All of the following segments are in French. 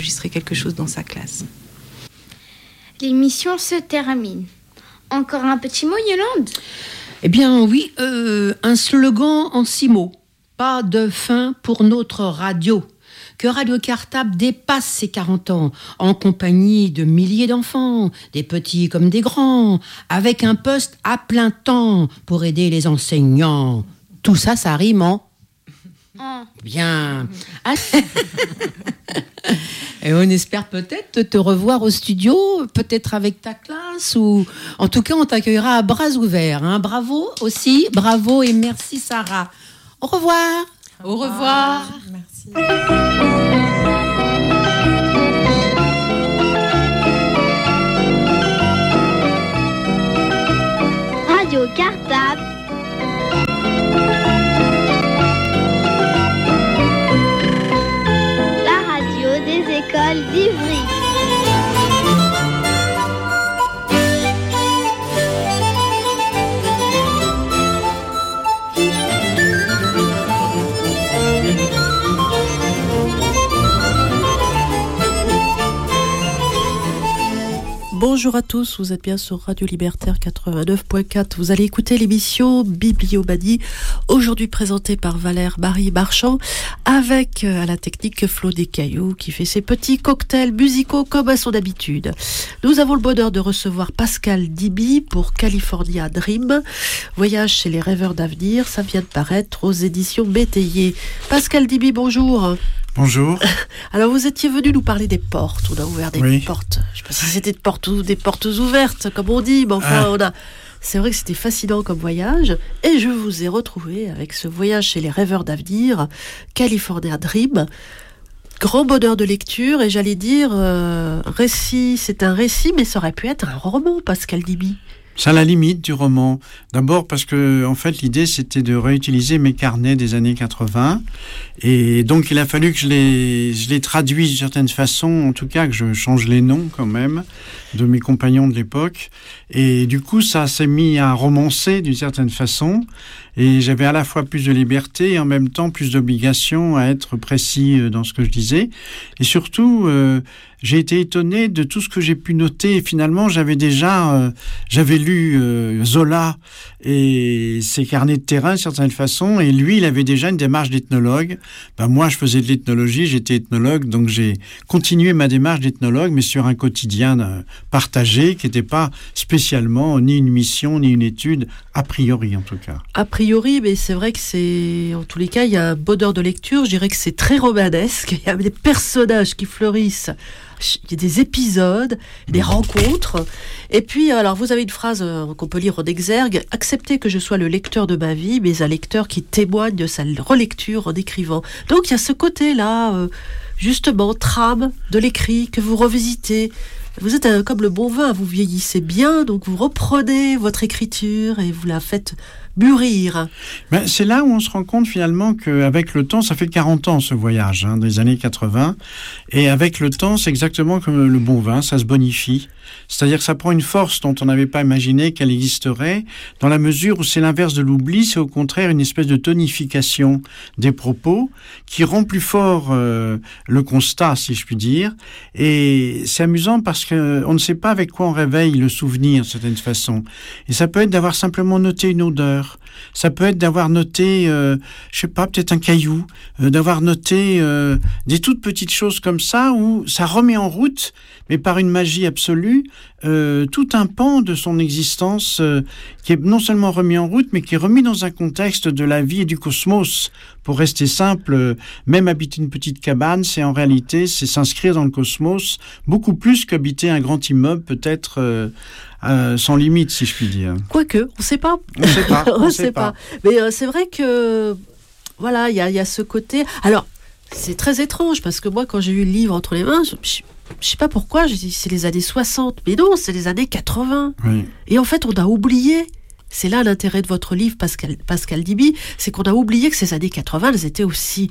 enregistrer quelque chose dans sa classe. L'émission se termine. Encore un petit mot, Yolande ? Eh bien oui, un slogan en 6 mots. Pas de fin pour notre radio. Que Radio Cartable dépasse ses 40 ans, en compagnie de milliers d'enfants, des petits comme des grands, avec un poste à plein temps pour aider les enseignants. Tout ça, ça rime en... Bien. Et on espère peut-être te revoir au studio, peut-être avec ta classe, ou en tout cas on t'accueillera à bras ouverts. Hein. Bravo aussi, bravo et merci Sarah. Au revoir. Au revoir. Merci. Radio Cartable. La radio des écoles d'Ivry. Bonjour à tous, vous êtes bien sur Radio Libertaire 89.4. Vous allez écouter l'émission Bibliomanie, aujourd'hui présentée par Valère-Marie Marchand, avec à la technique Flo Descailloux qui fait ses petits cocktails musicaux comme à son habitude. Nous avons le bonheur de recevoir Pascal Diby pour California Dream, voyage chez les rêveurs d'avenir. Ça vient de paraître aux éditions Métayer. Pascal Diby, bonjour. Bonjour. Alors vous étiez venu nous parler des portes. On a ouvert des portes. Je ne sais pas si c'était des portes ouvertes, comme on dit, mais enfin c'est vrai que c'était fascinant comme voyage. Et je vous ai retrouvé avec ce voyage chez les rêveurs d'avenir, California Dream. Grand bonheur de lecture, et j'allais dire, récit, c'est un récit, mais ça aurait pu être un roman, Pascal Diby. C'est à la limite du roman. D'abord parce que, en fait, l'idée, c'était de réutiliser mes carnets des années 80. Et donc, il a fallu que je les traduise d'une certaine façon, en tout cas, que je change les noms, quand même, de mes compagnons de l'époque. Et du coup, ça s'est mis à romancer d'une certaine façon. Et j'avais à la fois plus de liberté et en même temps plus d'obligation à être précis dans ce que je disais. Et surtout, j'ai été étonné de tout ce que j'ai pu noter. Et finalement, j'avais lu Zola et ses carnets de terrain, d'une certaine façon. Et lui, il avait déjà une démarche d'ethnologue. Moi, je faisais de l'ethnologie, j'étais ethnologue. Donc, j'ai continué ma démarche d'ethnologue, mais sur un quotidien partagé qui n'était pas spécialement ni une mission, ni une étude, a priori en tout cas. A priori, mais c'est vrai que c'est... En tous les cas, il y a un bonheur de lecture. Je dirais que c'est très romanesque. Il y a des personnages qui fleurissent. Il y a des épisodes, des rencontres. Et puis, alors, vous avez une phrase qu'on peut lire en exergue. « Acceptez que je sois le lecteur de ma vie, mais un lecteur qui témoigne de sa relecture en écrivant. » Donc, il y a ce côté-là, justement, trame de l'écrit que vous revisitez. Vous êtes comme le bon vin, vous vieillissez bien, donc vous reprenez votre écriture et vous la faites mûrir. C'est là où on se rend compte finalement qu'avec le temps, ça fait 40 ans ce voyage, des années 80, et avec le temps, c'est exactement comme le bon vin, ça se bonifie. C'est-à-dire que ça prend une force dont on n'avait pas imaginé qu'elle existerait, dans la mesure où c'est l'inverse de l'oubli, c'est au contraire une espèce de tonification des propos qui rend plus fort le constat, si je puis dire. Et c'est amusant parce qu'on ne sait pas avec quoi on réveille le souvenir, d'une certaine façon. Et ça peut être d'avoir simplement noté une odeur. Ça peut être d'avoir noté, peut-être un caillou, d'avoir noté des toutes petites choses comme ça, où ça remet en route, mais par une magie absolue, tout un pan de son existence qui est non seulement remis en route, mais qui est remis dans un contexte de la vie et du cosmos. Pour rester simple, même habiter une petite cabane, c'est en réalité, c'est s'inscrire dans le cosmos, beaucoup plus qu'habiter un grand immeuble, peut-être sans limite, si je puis dire. Quoique, on ne sait pas. On sait pas. On sait pas. Mais c'est vrai que, voilà, il y a ce côté... Alors, c'est très étrange, parce que moi, quand j'ai eu le livre entre les mains, je ne sais pas pourquoi, j'ai dit c'est les années 60. Mais non, c'est les années 80. Oui. Et en fait, on a oublié. C'est là l'intérêt de votre livre, Pascal Diby, c'est qu'on a oublié que ces années 80, elles étaient aussi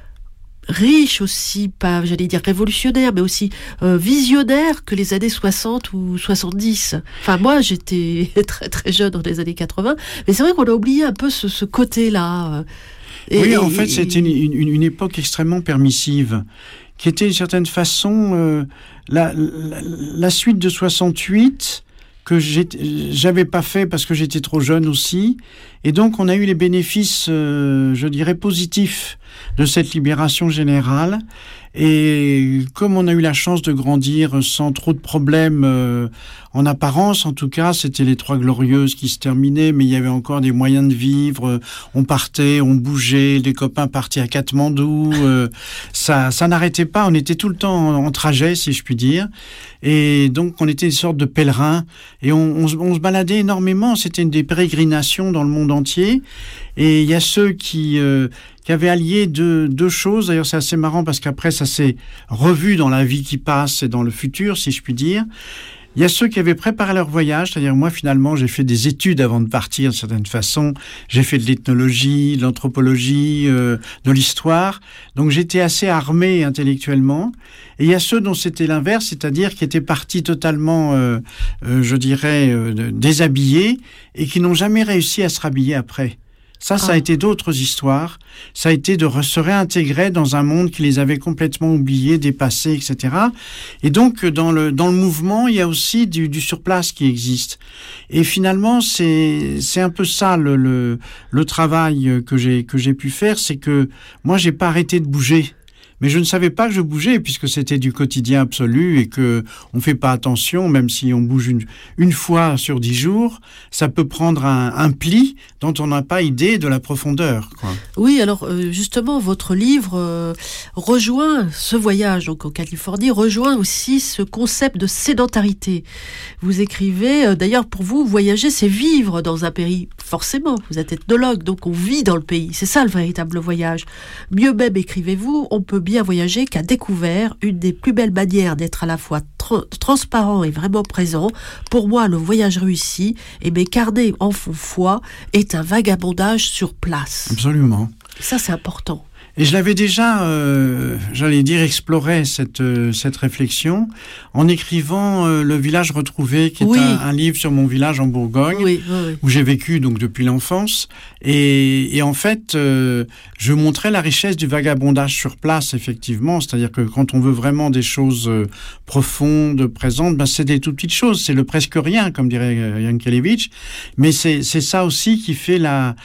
riches, aussi, pas, j'allais dire révolutionnaires, mais aussi visionnaires que les années 60 ou 70. Enfin, moi, j'étais très très jeune dans les années 80, mais c'est vrai qu'on a oublié un peu ce côté-là. En fait, c'était une époque extrêmement permissive, qui était d'une certaine façon la suite de 68, que j'avais pas fait parce que j'étais trop jeune aussi. Et donc, on a eu les bénéfices, je dirais, positifs de cette libération générale. Et comme on a eu la chance de grandir sans trop de problèmes, en apparence, en tout cas, c'était les Trois Glorieuses qui se terminaient, mais il y avait encore des moyens de vivre. On partait, on bougeait, les copains partaient à Katmandou. Ça n'arrêtait pas. On était tout le temps en trajet, si je puis dire. Et donc, on était une sorte de pèlerins. Et on se baladait énormément. C'était une des pérégrinations dans le monde entier. Et il y a ceux qui avaient allié deux choses. D'ailleurs, c'est assez marrant parce qu'après, ça s'est revu dans la vie qui passe et dans le futur, si je puis dire. Il y a ceux qui avaient préparé leur voyage, c'est-à-dire moi, finalement, j'ai fait des études avant de partir, d'une certaine façon. J'ai fait de l'ethnologie, de l'anthropologie, de l'histoire. Donc, j'étais assez armé intellectuellement. Et il y a ceux dont c'était l'inverse, c'est-à-dire qui étaient partis totalement, je dirais, déshabillés et qui n'ont jamais réussi à se rhabiller après. Ça a été d'autres histoires. Ça a été de se réintégrer dans un monde qui les avait complètement oubliés, dépassés, etc. Et donc, dans le mouvement, il y a aussi du surplace qui existe. Et finalement, c'est un peu ça le travail que j'ai pu faire, c'est que moi, j'ai pas arrêté de bouger. Mais je ne savais pas que je bougeais puisque c'était du quotidien absolu et que on fait pas attention, même si on bouge une fois sur 10 jours, ça peut prendre un pli dont on n'a pas idée de la profondeur, quoi. Oui, alors justement, votre livre rejoint ce voyage donc en Californie, rejoint aussi ce concept de sédentarité. Vous écrivez, d'ailleurs pour vous, voyager, c'est vivre dans un pays. Forcément, vous êtes ethnologue, donc on vit dans le pays. C'est ça le véritable voyage. Mieux même, écrivez-vous, on peut bien voyager qu'à découvert, une des plus belles manières d'être à la fois transparent et vraiment présent. Pour moi, le voyage réussi, et mes carnets en font foi, est un vagabondage sur place. Absolument. Ça, c'est important. Et je l'avais déjà, j'allais dire, exploré cette réflexion en écrivant Le village retrouvé, qui est un livre sur mon village en Bourgogne, où j'ai vécu donc depuis l'enfance. Et en fait, je montrais la richesse du vagabondage sur place, effectivement. C'est-à-dire que quand on veut vraiment des choses profondes, présentes, c'est des toutes petites choses. C'est le presque rien, comme dirait Yankelevitch. Mais c'est ça aussi qui fait la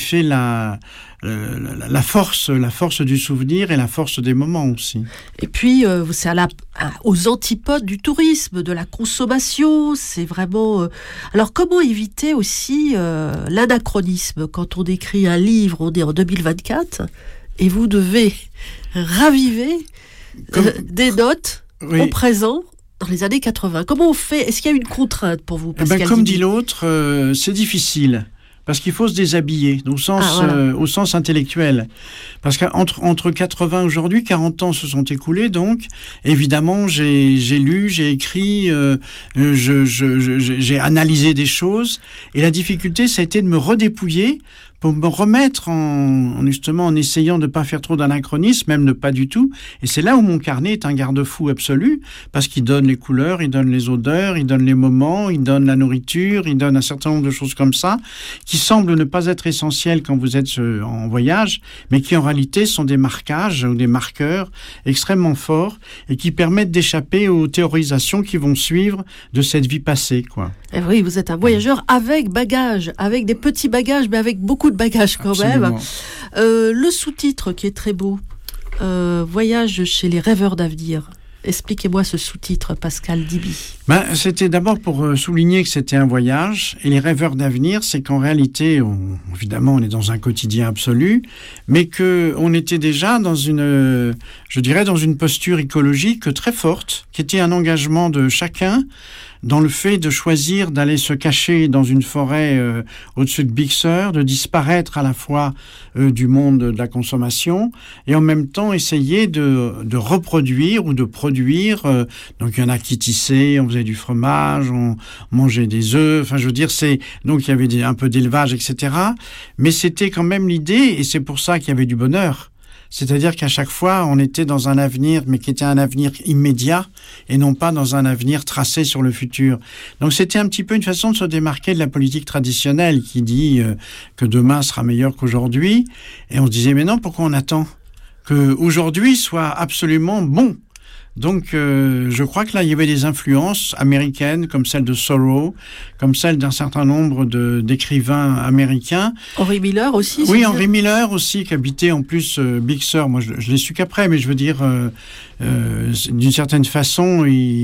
force du souvenir et la force des moments aussi. Et puis, c'est aux antipodes du tourisme, de la consommation. C'est vraiment... Alors, comment éviter aussi l'anachronisme quand on écrit un livre, on est en 2024, et vous devez raviver des notes au présent dans les années 80. Comment on fait? Est-ce qu'il y a une contrainte pour vous, Pascal Comme dit l'autre, c'est difficile. Parce qu'il faut se déshabiller, au sens intellectuel. Parce qu'entre 80 aujourd'hui, 40 ans se sont écoulés, donc évidemment j'ai lu, j'ai écrit, j'ai analysé des choses, et la difficulté, ça a été de me redépouiller pour me remettre justement en essayant de ne pas faire trop d'anachronisme, même de pas du tout. Et c'est là où mon carnet est un garde-fou absolu, parce qu'il donne les couleurs, il donne les odeurs, il donne les moments, il donne la nourriture, il donne un certain nombre de choses comme ça, qui semblent ne pas être essentielles quand vous êtes en voyage, mais qui en réalité sont des marquages ou des marqueurs extrêmement forts et qui permettent d'échapper aux théorisations qui vont suivre de cette vie passée, quoi. Et oui, vous êtes un voyageur avec bagages, avec des petits bagages, mais avec beaucoup de bagages quand Absolument. même. Le sous-titre qui est très beau, Voyage chez les rêveurs d'avenir. Expliquez-moi ce sous-titre, Pascal Diby. C'était d'abord pour souligner que c'était un voyage, et les rêveurs d'avenir, c'est qu'en réalité, évidemment, on est dans un quotidien absolu, mais qu'on était déjà dans une posture écologique très forte, qui était un engagement de chacun, dans le fait de choisir d'aller se cacher dans une forêt au-dessus de Big Sur, de disparaître à la fois du monde de la consommation et en même temps essayer de reproduire ou de produire. Donc il y en a qui tissaient, on faisait du fromage, on mangeait des œufs. Enfin, je veux dire, donc il y avait un peu d'élevage, etc. Mais c'était quand même l'idée, et c'est pour ça qu'il y avait du bonheur. C'est-à-dire qu'à chaque fois, on était dans un avenir, mais qui était un avenir immédiat, et non pas dans un avenir tracé sur le futur. Donc c'était un petit peu une façon de se démarquer de la politique traditionnelle qui dit que demain sera meilleur qu'aujourd'hui. Et on se disait, mais non, pourquoi on attend ? que aujourd'hui soit absolument bon. Donc, je crois que là, il y avait des influences américaines, comme celle de Thoreau, comme celle d'un certain nombre d'écrivains américains. Henry Miller aussi. Oui, Henry Miller aussi, qui habitait en plus Big Sur. Moi, je l'ai su qu'après, mais je veux dire, d'une certaine façon,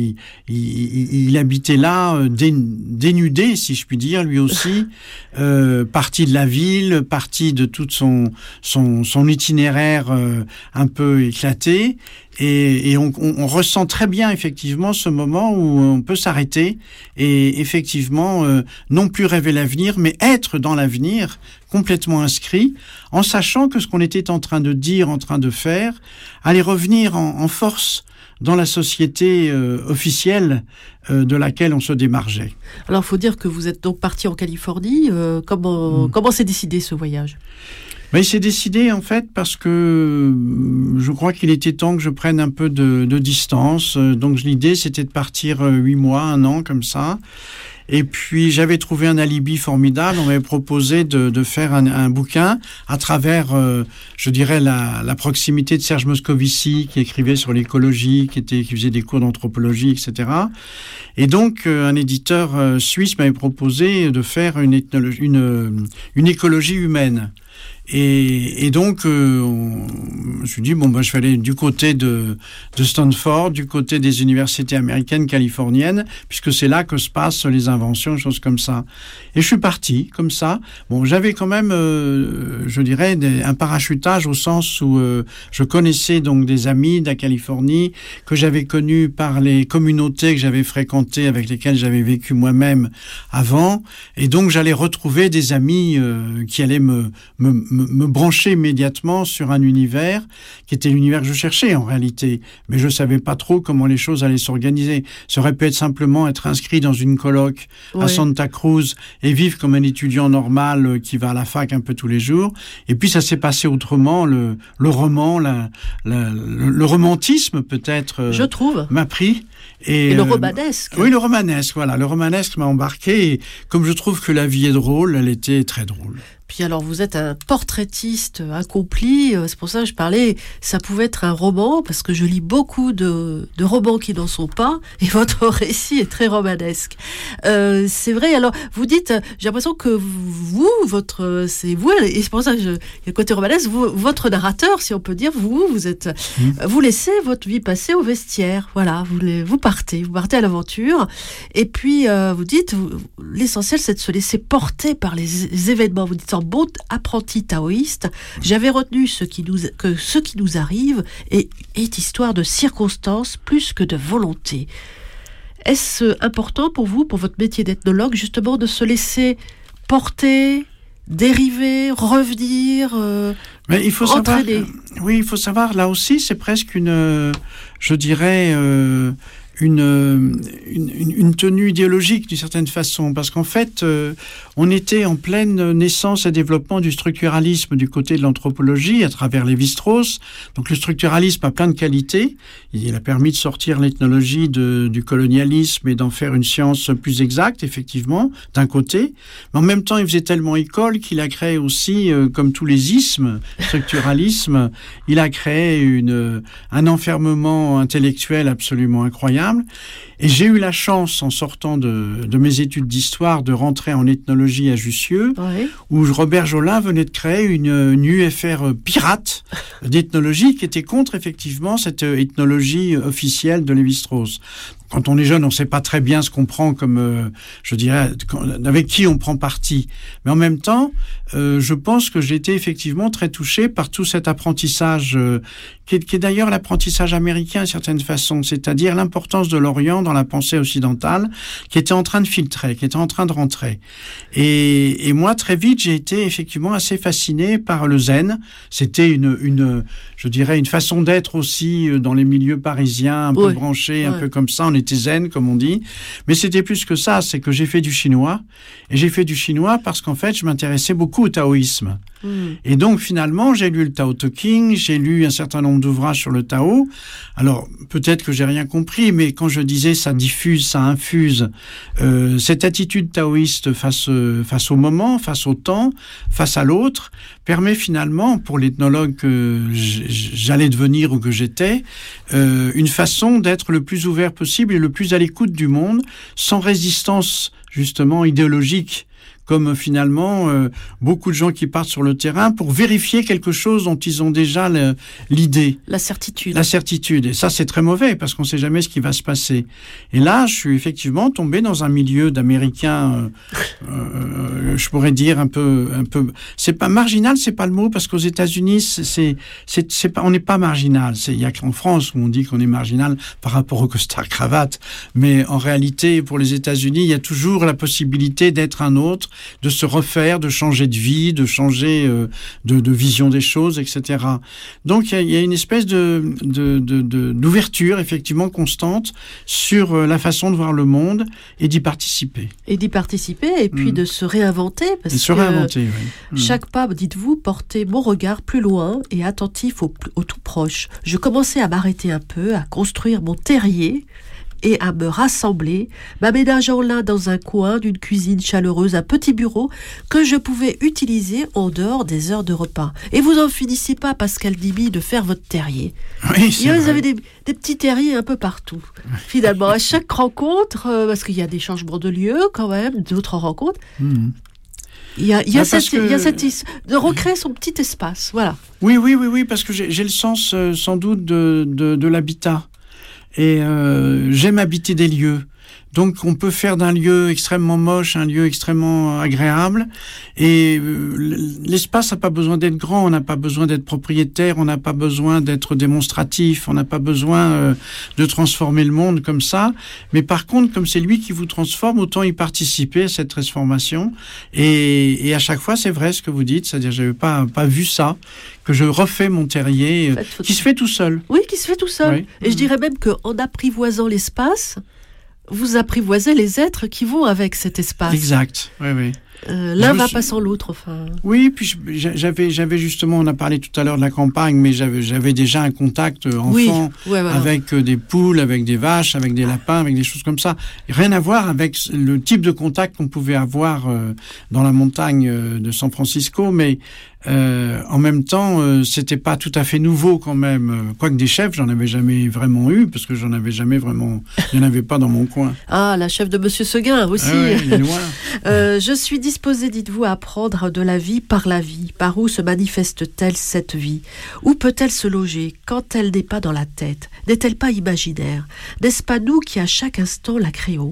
il habitait là, dénudé, si je puis dire, lui aussi, parti de la ville, parti de tout son itinéraire un peu éclaté. Et on ressent très bien effectivement ce moment où on peut s'arrêter et effectivement non plus rêver l'avenir, mais être dans l'avenir, complètement inscrit, en sachant que ce qu'on était en train de dire, en train de faire, allait revenir en force dans la société officielle de laquelle on se démargeait. Alors, il faut dire que vous êtes donc parti en Californie. Comment s'est décidé ce voyage ? Mais il s'est décidé en fait parce que je crois qu'il était temps que je prenne un peu de distance. Donc l'idée c'était de partir 8 mois, 1 an comme ça. Et puis j'avais trouvé un alibi formidable. On m'avait proposé de faire un bouquin à travers, je dirais, la proximité de Serge Moscovici qui écrivait sur l'écologie, qui faisait des cours d'anthropologie, etc. Et donc un éditeur suisse m'avait proposé de faire une écologie humaine. Et donc, je me suis dit, je vais aller du côté de Stanford, du côté des universités américaines, californiennes, puisque c'est là que se passent les inventions, choses comme ça. Et je suis parti, comme ça. Bon, j'avais quand même, je dirais, un parachutage au sens où je connaissais donc des amis de la Californie, que j'avais connus par les communautés que j'avais fréquentées, avec lesquelles j'avais vécu moi-même avant. Et donc, j'allais retrouver des amis qui allaient me brancher immédiatement sur un univers qui était l'univers que je cherchais en réalité, mais je savais pas trop comment les choses allaient s'organiser. Ça aurait pu être simplement être inscrit dans une coloc à Santa Cruz et vivre comme un étudiant normal qui va à la fac un peu tous les jours. Et puis ça s'est passé autrement. Le roman, le romantisme peut-être, je trouve, m'a pris. Et le romanesque. Oui, le romanesque, voilà. Le romanesque m'a embarqué. Et comme je trouve que la vie est drôle, elle était très drôle. Puis alors, vous êtes un portraitiste accompli, c'est pour ça que je parlais, ça pouvait être un roman, parce que je lis beaucoup de romans qui n'en sont pas, et votre récit est très romanesque. C'est vrai, alors, vous dites, j'ai l'impression que c'est vous, et c'est pour ça que il y a le côté romanesque, votre narrateur, si on peut dire, vous laissez votre vie passer au vestiaire, voilà, vous partez à l'aventure, et puis vous dites, l'essentiel c'est de se laisser porter par les événements, vous dites, en bon apprenti taoïste, j'avais retenu que ce qui nous arrive est histoire de circonstances plus que de volonté. Est-ce important pour vous, pour votre métier d'ethnologue, justement, de se laisser porter, dériver, revenir, mais il faut entraîner. Il faut savoir, là aussi, c'est presque une tenue idéologique d'une certaine façon, parce qu'en fait, on était en pleine naissance et développement du structuralisme du côté de l'anthropologie à travers Lévi-Strauss. Donc le structuralisme a plein de qualités. Il a permis de sortir l'ethnologie du colonialisme et d'en faire une science plus exacte, effectivement, d'un côté. Mais en même temps, il faisait tellement école qu'il a créé aussi, comme tous les ismes, structuralisme, il a créé un enfermement intellectuel absolument incroyable. Et j'ai eu la chance, en sortant de mes études d'histoire, de rentrer en ethnologie à Jussieu, où Robert Jolin venait de créer une UFR pirate d'ethnologie qui était contre, effectivement, cette ethnologie officielle de Lévi-Strauss. Quand on est jeune, on ne sait pas très bien ce qu'on prend comme, je dirais, avec qui on prend parti. Mais en même temps, je pense que j'ai été effectivement très touché par tout cet apprentissage, qui est d'ailleurs l'apprentissage américain d'une certaine façon, c'est-à-dire l'importance de l'Orient dans la pensée occidentale, qui était en train de filtrer, qui était en train de rentrer. Et moi, très vite, j'ai été effectivement assez fasciné par le zen. C'était je dirais, une façon d'être aussi dans les milieux parisiens, un peu branchés, un peu comme ça. On était zen, comme on dit. Mais c'était plus que ça, c'est que j'ai fait du chinois. Et j'ai fait du chinois parce qu'en fait, je m'intéressais beaucoup au taoïsme. Et donc, finalement, j'ai lu le Tao Te Ching, j'ai lu un certain nombre d'ouvrages sur le Tao. Alors, peut-être que j'ai rien compris, mais quand je disais ça diffuse, ça infuse, cette attitude taoïste face au moment, face au temps, face à l'autre, permet finalement, pour l'ethnologue que j'allais devenir ou que j'étais, une façon d'être le plus ouvert possible et le plus à l'écoute du monde, sans résistance, justement, idéologique, comme finalement beaucoup de gens qui partent sur le terrain pour vérifier quelque chose dont ils ont déjà l'idée. La certitude. La certitude. Et ça, c'est très mauvais, parce qu'on ne sait jamais ce qui va se passer. Et là, je suis effectivement tombé dans un milieu d'Américains, je pourrais dire un peu. C'est pas marginal, c'est pas le mot, parce qu'aux États-Unis, c'est pas, on n'est pas marginal. Il y a qu'en France où on dit qu'on est marginal par rapport au costard-cravate. Mais en réalité, pour les États-Unis, il y a toujours la possibilité d'être un autre, de se refaire, de changer de vie, de changer de vision des choses, etc. Donc il y a une espèce d'ouverture effectivement constante sur la façon de voir le monde et d'y participer. Et puis de se réinventer, parce oui. Chaque pas, dites-vous, portait mon regard plus loin et attentif au tout proche. Je commençais à m'arrêter un peu, à construire mon terrier et à me rassembler, m'aménageant là dans un coin d'une cuisine chaleureuse, un petit bureau que je pouvais utiliser en dehors des heures de repas. Et vous en finissez pas, Pascal Diby, de faire votre terrier. Oui, c'est vrai. Vous avez des petits terriers un peu partout. Finalement, à chaque rencontre, parce qu'il y a des changements de lieu quand même, d'autres rencontres, il y a de recréer son petit espace, voilà. Oui, parce que j'ai le sens sans doute de l'habitat. Et j'aime habiter des lieux. Donc on peut faire d'un lieu extrêmement moche un lieu extrêmement agréable. Et l'espace n'a pas besoin d'être grand, on n'a pas besoin d'être propriétaire, on n'a pas besoin d'être démonstratif, on n'a pas besoin de transformer le monde comme ça. Mais par contre, comme c'est lui qui vous transforme, autant y participer à cette transformation. Et à chaque fois, c'est vrai ce que vous dites, c'est-à-dire j'avais pas vu ça, que je refais mon terrier, qui se fait tout seul. Oui, qui se fait tout seul. Oui. Et je dirais même qu'en apprivoisant l'espace, vous apprivoisez les êtres qui vont avec cet espace. Exact, oui. L'un va pas sans l'autre, enfin. Oui, puis j'avais justement, on a parlé tout à l'heure de la campagne, mais j'avais déjà un contact enfant avec des poules, avec des vaches, avec des lapins, avec des choses comme ça. Rien à voir avec le type de contact qu'on pouvait avoir dans la montagne de San Francisco, mais en même temps, c'était pas tout à fait nouveau quand même. Quoique des chefs, j'en avais jamais vraiment eu, parce que il n'y en avait pas dans mon coin. Ah, la chef de Monsieur Seguin aussi. Ah ouais, il est loin. Je suis disposée, dites-vous, à apprendre de la vie. Par où se manifeste-t-elle cette vie? Où peut-elle se loger quand elle n'est pas dans la tête? N'est-elle pas imaginaire? N'est-ce pas nous qui à chaque instant la créons?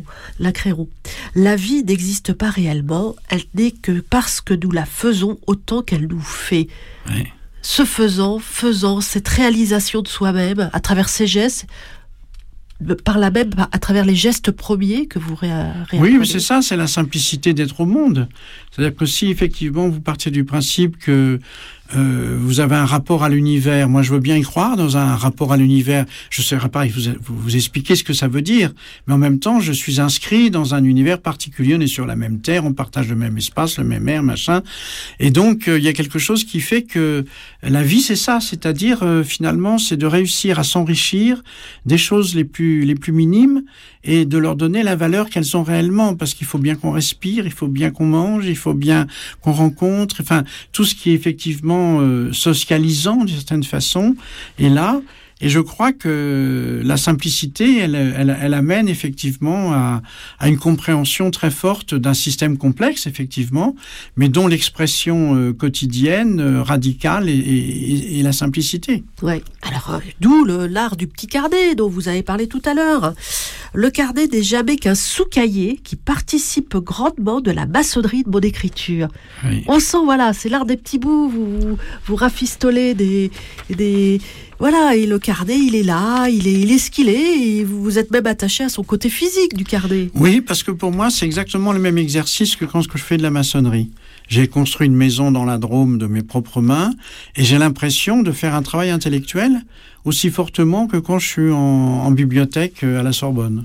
La vie n'existe pas réellement, elle n'est que parce que nous la faisons autant qu'elle nous fait. Oui. Ce faisant cette réalisation de soi-même à travers ses gestes, par là même à travers les gestes premiers que vous réapprenez. Oui, mais c'est ça, c'est la simplicité d'être au monde. C'est-à-dire que si effectivement vous partiez du principe que vous avez un rapport à l'univers, moi je veux bien y croire dans un rapport à l'univers, je ne saurais pas vous expliquer ce que ça veut dire, mais en même temps je suis inscrit dans un univers particulier, on est sur la même terre, on partage le même espace, le même air, machin, et donc il y a quelque chose qui fait que la vie c'est ça, c'est-à-dire finalement c'est de réussir à s'enrichir des choses les plus minimes et de leur donner la valeur qu'elles ont réellement, parce qu'il faut bien qu'on respire, il faut bien qu'on mange, il faut bien qu'on rencontre, enfin tout ce qui est effectivement socialisant d'une certaine façon est là. Et je crois que la simplicité, elle amène effectivement à une compréhension très forte d'un système complexe, effectivement, mais dont l'expression quotidienne, radicale, est la simplicité. Oui. Alors, d'où l'art du petit carnet dont vous avez parlé tout à l'heure. Le carnet n'est jamais qu'un sous-cahier qui participe grandement de la maçonnerie de mon écriture. Oui. On sent, voilà, c'est l'art des petits bouts, vous rafistolez des voilà, et le carnet, il est là, il est ce qu'il est, et vous êtes même attaché à son côté physique du carnet. Oui, parce que pour moi, c'est exactement le même exercice que quand je fais de la maçonnerie. J'ai construit une maison dans la Drôme de mes propres mains, et j'ai l'impression de faire un travail intellectuel aussi fortement que quand je suis en bibliothèque à la Sorbonne.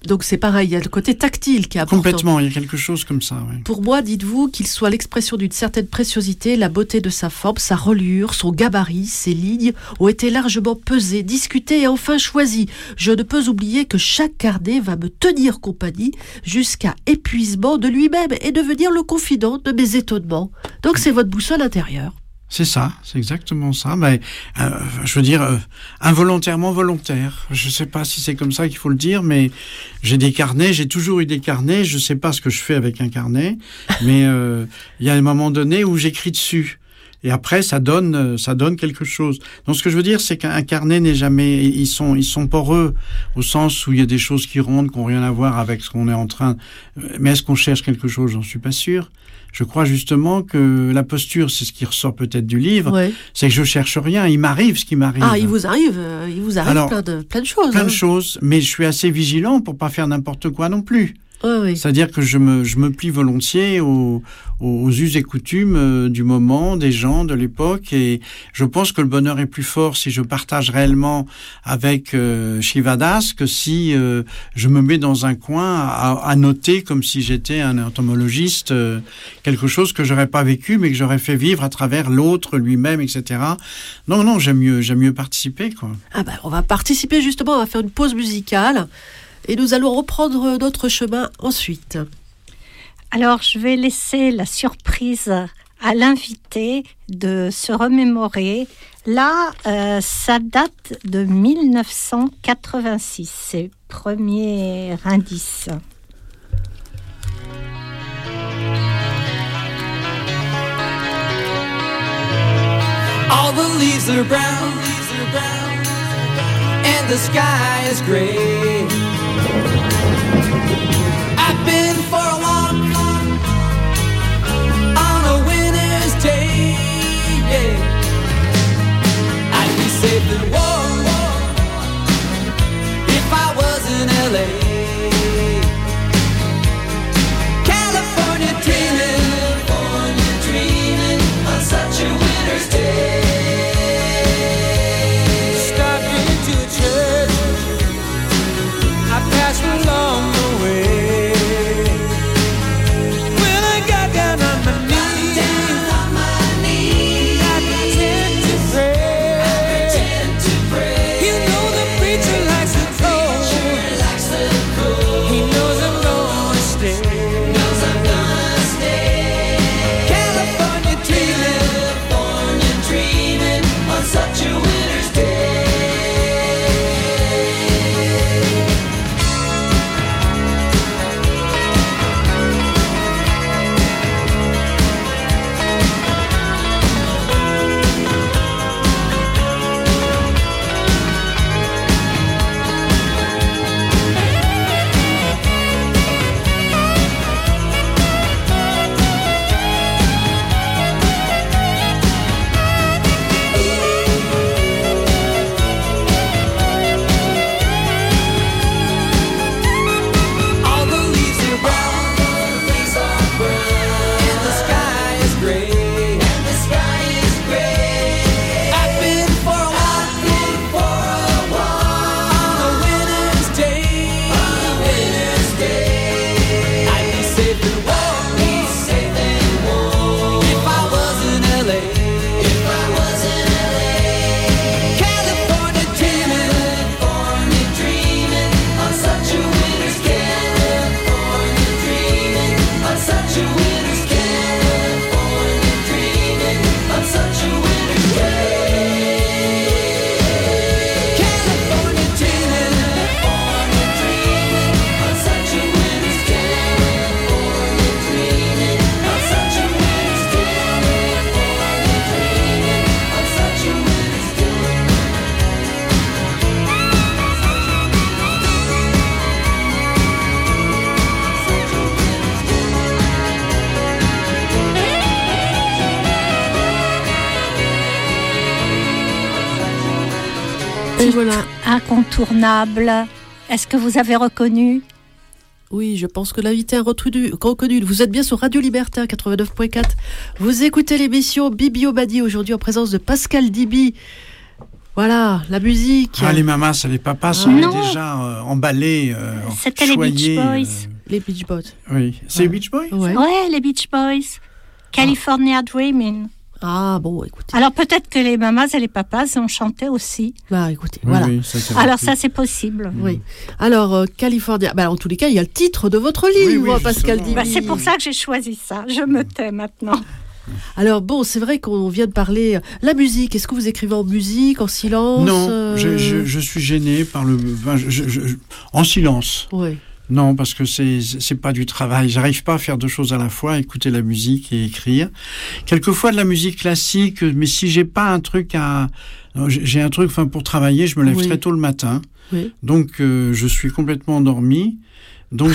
Donc c'est pareil, il y a le côté tactile qui est important. Complètement, il y a quelque chose comme ça. Oui. Pour moi, dites-vous qu'il soit l'expression d'une certaine préciosité, la beauté de sa forme, sa reliure, son gabarit, ses lignes ont été largement pesées, discutées et enfin choisies. Je ne peux oublier que chaque carnet va me tenir compagnie jusqu'à épuisement de lui-même et devenir le confident de mes étonnements. Donc c'est votre boussole intérieure. C'est ça, c'est exactement ça. Mais je veux dire, involontairement volontaire. Je ne sais pas si c'est comme ça qu'il faut le dire, mais j'ai des carnets, j'ai toujours eu des carnets. Je ne sais pas ce que je fais avec un carnet, mais il y a un moment donné où j'écris dessus. Et après, ça donne quelque chose. Donc, ce que je veux dire, c'est qu'un carnet n'est jamais... Ils sont poreux, au sens où il y a des choses qui rentrent, qui n'ont rien à voir avec ce qu'on est en train... Mais est-ce qu'on cherche quelque chose ? J'en suis pas sûr. Je crois justement que la posture, c'est ce qui ressort peut-être du livre, Ouais. c'est que je cherche rien. Il m'arrive ce qui m'arrive. Ah, il vous arrive Alors, plein de choses. Plein hein. de choses, mais je suis assez vigilant pour pas faire n'importe quoi non plus. Oui. C'est-à-dire que je me plie volontiers aux us et coutumes du moment, des gens, de l'époque, et je pense que le bonheur est plus fort si je partage réellement avec Shivadas que si je me mets dans un coin à noter comme si j'étais un entomologiste, quelque chose que j'aurais pas vécu mais que j'aurais fait vivre à travers l'autre, lui-même, etc. Non, j'aime mieux participer, quoi. Ah ben, on va participer justement, on va faire une pause musicale et nous allons reprendre notre chemin ensuite. Alors, je vais laisser la surprise à l'invité de se remémorer. Là, ça date de 1986, c'est le premier indice. All the leaves are brown, and the sky is gray. I've been for a walk on a winter's day. Yeah. I'd be safe and warm if I was in LA. California dreaming on such a winter's day. Along the way, when I got down on my knees, I pretend to pray. You know the preacher likes the cold. He knows I'm gonna stay. California dreaming on such a winter's day. Voilà. Incontournable. Est-ce que vous avez reconnu ? Oui, je pense que l'invité a reconnu. Vous êtes bien sur Radio Liberté 89.4. Vous écoutez l'émission Bibi Obadi, aujourd'hui en présence de Pascal Dibi. Voilà, la musique. Les mamas et les papas sont déjà emballés, C'était les choyés, Beach Boys. Les Beach Boys. Oui, c'est les Beach Boys. Ouais. Ouais, les Beach Boys. California Dreaming. Ah bon, écoutez. Alors peut-être que les mamas et les papas ont chanté aussi. Bah écoutez, Oui, voilà. oui, ça, Alors ça, c'est possible. Oui. Alors, California. Bah, en tous les cas, il y a le titre de votre livre, oui, Pascal justement. Dibi. C'est pour ça que j'ai choisi ça. Je me tais maintenant. Alors bon, c'est vrai qu'on vient de parler la musique. Est-ce que vous écrivez en musique, en silence? Non, je suis gêné par le... en silence. Oui. Non, parce que c'est pas du travail. J'arrive pas à faire deux choses à la fois, écouter la musique et écrire. Quelquefois de la musique classique, mais si j'ai pas un truc j'ai un truc, pour travailler, je me lève très tôt le matin. Oui. Donc, je suis complètement endormi. Donc,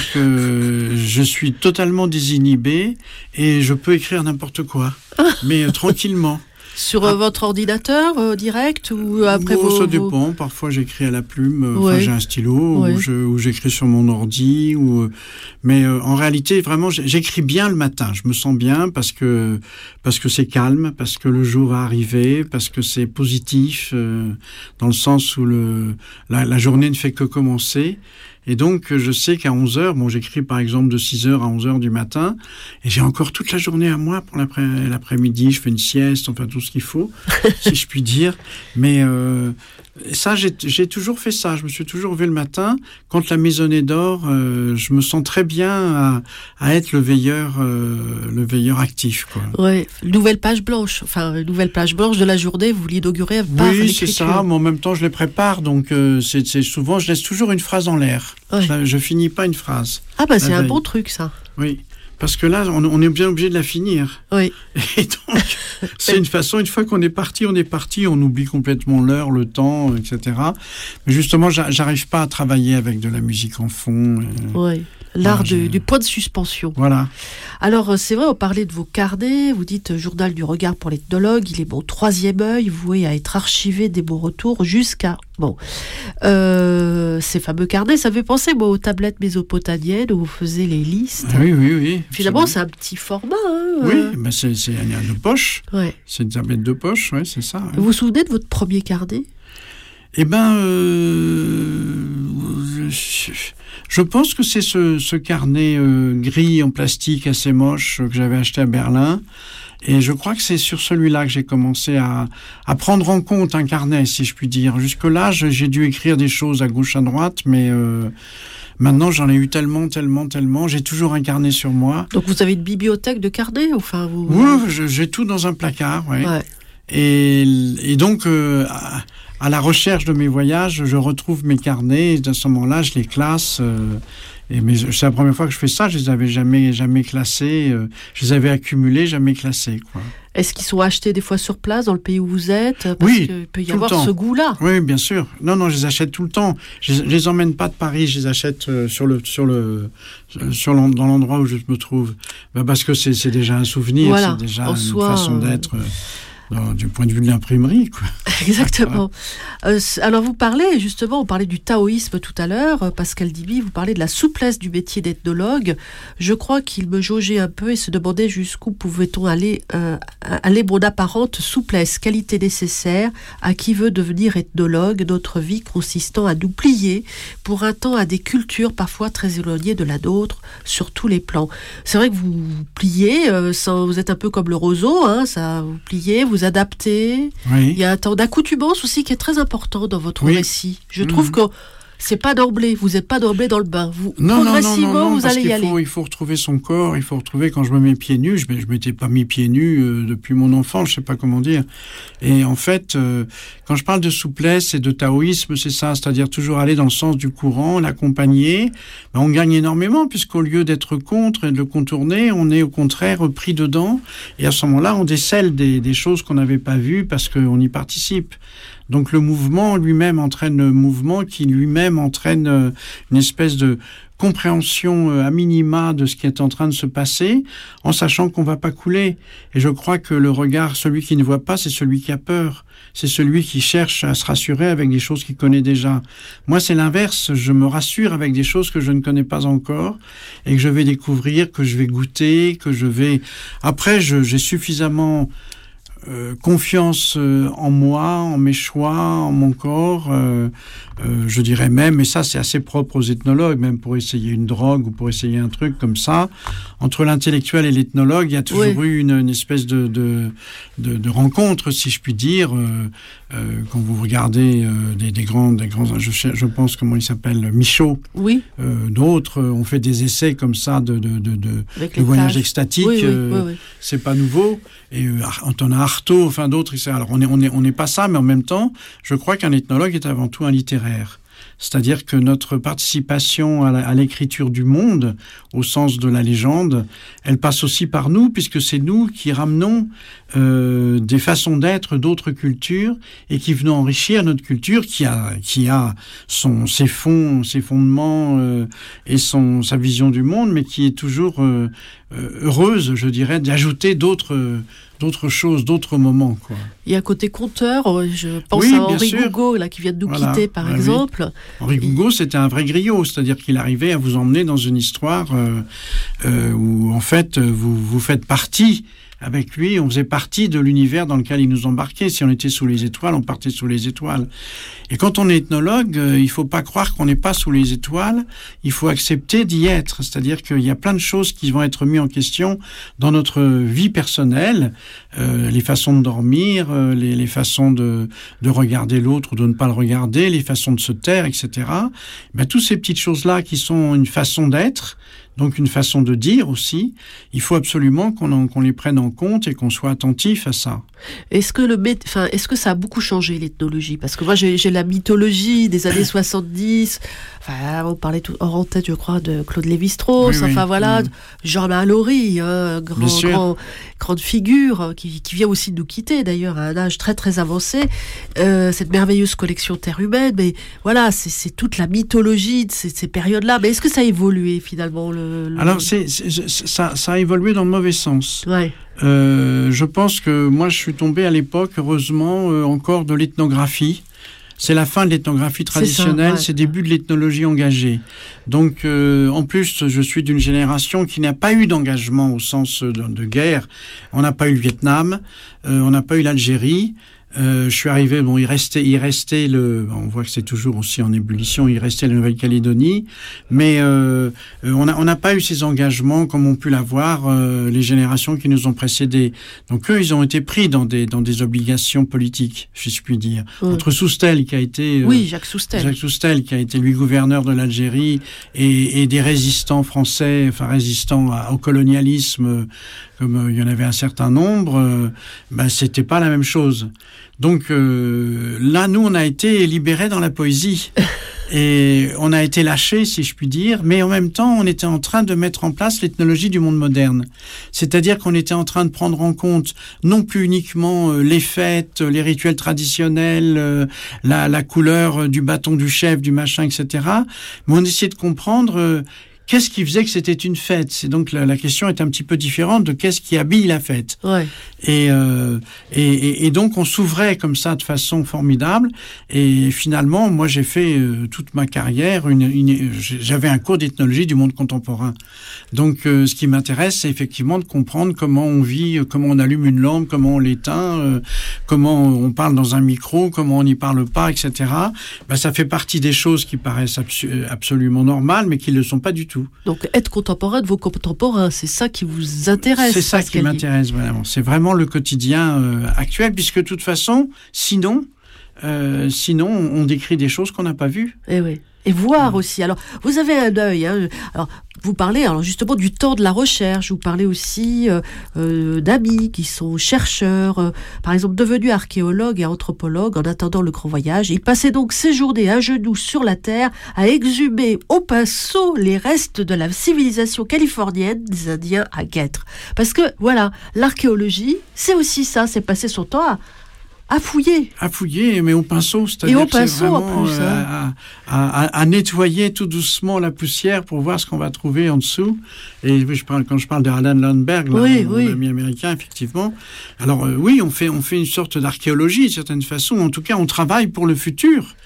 je suis totalement désinhibé et je peux écrire n'importe quoi, mais tranquillement. Sur votre ordinateur direct ou après Ça dépend. Parfois, j'écris à la plume. J'ai un stylo Ouais. ou j'écris sur mon ordi. Mais en réalité, vraiment, j'écris bien le matin. Je me sens bien parce que c'est calme, parce que le jour va arriver, parce que c'est positif dans le sens où la journée ne fait que commencer. Et donc, je sais qu'à 11h, j'écris par exemple de 6h à 11h du matin, et j'ai encore toute la journée à moi pour l'après-midi, je fais une sieste, tout ce qu'il faut, si je puis dire. Mais ça, j'ai toujours fait ça, je me suis toujours levé le matin. Quand la maisonnée dort, je me sens très bien à être le veilleur actif, quoi. Ouais, nouvelle page blanche de la journée, vous l'inaugurez par Oui, l'écriture. c'est ça, mais en même temps, je les prépare, donc c'est souvent, je laisse toujours une phrase en l'air. Ouais. Je finis pas une phrase. Ah bah c'est La un veille. bon truc ça. Oui, parce que là, on est bien obligé de la finir. Oui. Et donc, c'est une façon, une fois qu'on est parti, on oublie complètement l'heure, le temps, etc. Mais justement, j'arrive pas à travailler avec de la musique en fond. Oui. L'art Voilà, du point de suspension. Voilà. Alors, c'est vrai, on parlait de vos carnets, vous dites journal du regard pour l'ethnologue, il est mon troisième œil, voué à être archivé des bons retours jusqu'à... ces fameux carnets, ça fait penser, moi, aux tablettes mésopotamiennes où vous faisiez les listes. Oui. Finalement, c'est un petit format. Oui, c'est un de poche. Ouais. C'est une tablette de poche, oui, c'est ça. Ouais. Vous vous souvenez de votre premier carnet? Eh ben, je pense que c'est ce carnet gris en plastique assez moche que j'avais acheté à Berlin. Et je crois que c'est sur celui-là que j'ai commencé à prendre en compte un carnet, si je puis dire. Jusque-là, j'ai dû écrire des choses à gauche, à droite, mais maintenant, j'en ai eu tellement. J'ai toujours un carnet sur moi. Donc, vous avez une bibliothèque de carnets? Oui, j'ai tout dans un placard, ouais. Et donc, à la recherche de mes voyages, je retrouve mes carnets, et à ce moment-là, je les classe. Mais c'est la première fois que je fais ça, je les avais jamais classés, je les avais accumulés, jamais classés, quoi. Est-ce qu'ils sont achetés des fois sur place, dans le pays où vous êtes? Parce Oui, qu'il peut y tout avoir le temps. ce goût-là. Oui, bien sûr. Non, je les achète tout le temps. Je les emmène pas de Paris, je les achète dans l'endroit où je me trouve. Parce que c'est déjà un souvenir, Voilà. c'est déjà En une soi, façon d'être du point de vue de l'imprimerie, quoi. Exactement. Alors on parlait du taoïsme tout à l'heure, Pascal Dibi, vous parlez de la souplesse du métier d'ethnologue. Je crois qu'il me jaugeait un peu et se demandait jusqu'où pouvait-on aller mon apparente souplesse, qualité nécessaire à qui veut devenir ethnologue, notre vie consistant à nous plier pour un temps à des cultures parfois très éloignées de la nôtre sur tous les plans. C'est vrai que vous pliez, vous êtes un peu comme le roseau, ça vous pliez, vous adaptez. Oui. Il y a un temps d'accoutumance aussi qui est très important dans votre Oui. récit. Je trouve que c'est pas d'emblée, vous n'êtes pas d'emblée dans le bain. Progressivement, vous allez y aller. Il faut retrouver son corps, il faut retrouver quand je me mets pieds nus, je m'étais pas mis pieds nus depuis mon enfance, je sais pas comment dire. Et en fait, quand je parle de souplesse et de taoïsme, c'est ça, c'est-à-dire toujours aller dans le sens du courant, l'accompagner. On gagne énormément puisqu'au lieu d'être contre et de le contourner, on est au contraire pris dedans. Et à ce moment-là, on décèle des choses qu'on n'avait pas vues parce qu'on y participe. Donc le mouvement lui-même entraîne le mouvement qui lui-même entraîne une espèce de compréhension à minima de ce qui est en train de se passer, en sachant qu'on va pas couler. Et je crois que le regard, celui qui ne voit pas, c'est celui qui a peur. C'est celui qui cherche à se rassurer avec des choses qu'il connaît déjà. Moi, c'est l'inverse. Je me rassure avec des choses que je ne connais pas encore et que je vais découvrir, que je vais goûter, que je vais... Après, j'ai suffisamment confiance en moi, en mes choix, en mon corps. Je dirais même, et ça c'est assez propre aux ethnologues, même pour essayer une drogue ou pour essayer un truc comme ça, entre l'intellectuel et l'ethnologue, il y a toujours eu une espèce de rencontre, si je puis dire. Quand vous regardez des grands, je pense comment il s'appelle, Michaud, d'autres ont fait des essais comme ça de voyage extatique. C'est pas nouveau. Et on a Artaud, enfin d'autres. Alors on n'est pas ça, mais en même temps, je crois qu'un ethnologue est avant tout un littéraire. C'est-à-dire que notre participation à l'écriture du monde, au sens de la légende, elle passe aussi par nous, puisque c'est nous qui ramenons des façons d'être d'autres cultures et qui venons enrichir notre culture qui a ses fondements et sa vision du monde, mais qui est toujours heureuse, je dirais, d'ajouter d'autres choses, d'autres moments, quoi. Il y a un côté conteur, je pense à Henri Gougaud, là, qui vient de nous quitter, par exemple. Henri Gougaud, c'était un vrai griot, c'est-à-dire qu'il arrivait à vous emmener dans une histoire où, en fait, vous faites partie. Avec lui, on faisait partie de l'univers dans lequel il nous embarquait. Si on était sous les étoiles, on partait sous les étoiles. Et quand on est ethnologue, il faut pas croire qu'on n'est pas sous les étoiles. Il faut accepter d'y être. C'est-à-dire qu'il y a plein de choses qui vont être mises en question dans notre vie personnelle. Les façons de dormir, les façons de regarder l'autre ou de ne pas le regarder, les façons de se taire, etc. Ben, toutes ces petites choses-là qui sont une façon d'être, donc une façon de dire aussi, il faut absolument qu'on les prenne en compte et qu'on soit attentif à ça. Est-ce que ça a beaucoup changé, l'ethnologie ? Parce que moi, j'ai la mythologie des années 70. Enfin, on parlait tout hors en tête, je crois, de Claude Lévi-Strauss. Jean Mallory, grande figure, qui vient aussi de nous quitter, d'ailleurs, à un âge très, très avancé. Cette merveilleuse collection Terre humaine. Mais voilà, c'est toute la mythologie de ces périodes-là. Mais est-ce que ça a évolué, finalement Alors, ça a évolué dans le mauvais sens. Ouais. Je pense que moi, je suis tombé à l'époque, heureusement, encore de l'ethnographie. C'est la fin de l'ethnographie traditionnelle, c'est le début de l'ethnologie engagée. Donc, en plus, je suis d'une génération qui n'a pas eu d'engagement au sens de guerre. On n'a pas eu le Vietnam, on n'a pas eu l'Algérie. Je suis arrivé, il restait on voit que c'est toujours aussi en ébullition, il restait la Nouvelle-Calédonie, mais on n'a pas eu ces engagements comme ont pu l'avoir les générations qui nous ont précédés. Donc eux, ils ont été pris dans des obligations politiques, si je puis dire. Entre Soustelle, qui a été Jacques Soustelle, qui a été lui gouverneur de l'Algérie, et des résistants français, enfin résistants au colonialisme, comme il y en avait un certain nombre, c'était pas la même chose. Donc là, nous, on a été libérés dans la poésie et on a été lâchés, si je puis dire, mais en même temps, on était en train de mettre en place l'ethnologie du monde moderne. C'est-à-dire qu'on était en train de prendre en compte non plus uniquement les fêtes, les rituels traditionnels, la couleur du bâton du chef, du machin, etc., mais on essayait de comprendre qu'est-ce qui faisait que c'était une fête. C'est donc la question est un petit peu différente de qu'est-ce qui habille la fête. Ouais. Et donc on s'ouvrait comme ça de façon formidable. Et finalement, moi j'ai fait toute ma carrière, j'avais un cours d'ethnologie du monde contemporain. Donc ce qui m'intéresse, c'est effectivement de comprendre comment on vit, comment on allume une lampe, comment on l'éteint, comment on parle dans un micro, comment on n'y parle pas, etc. Ça fait partie des choses qui paraissent absolument normales, mais qui ne le sont pas du tout. Donc, être contemporain de vos contemporains, c'est ça qui vous intéresse. C'est ça qui m'intéresse vraiment. C'est vraiment le quotidien actuel, puisque de toute façon, sinon, on décrit des choses qu'on n'a pas vues. Eh oui. Et voir aussi. Alors, vous avez un œil. Alors, vous parlez justement du temps de la recherche. Vous parlez aussi d'amis qui sont chercheurs, par exemple devenus archéologues et anthropologues en attendant le grand voyage. Ils passaient donc ces journées à genoux sur la terre à exhumer au pinceau les restes de la civilisation californienne des Indiens à Guêtre. Parce que voilà, l'archéologie, c'est aussi ça. C'est passer son temps à fouiller, mais au pinceau, c'est-à-dire et au pinceau, vraiment, en plus, à nettoyer tout doucement la poussière pour voir ce qu'on va trouver en dessous. Et quand je parle de Alan Lundberg, mon ami américain, effectivement. Alors on fait une sorte d'archéologie, d'une certaine façon. En tout cas, on travaille pour le futur.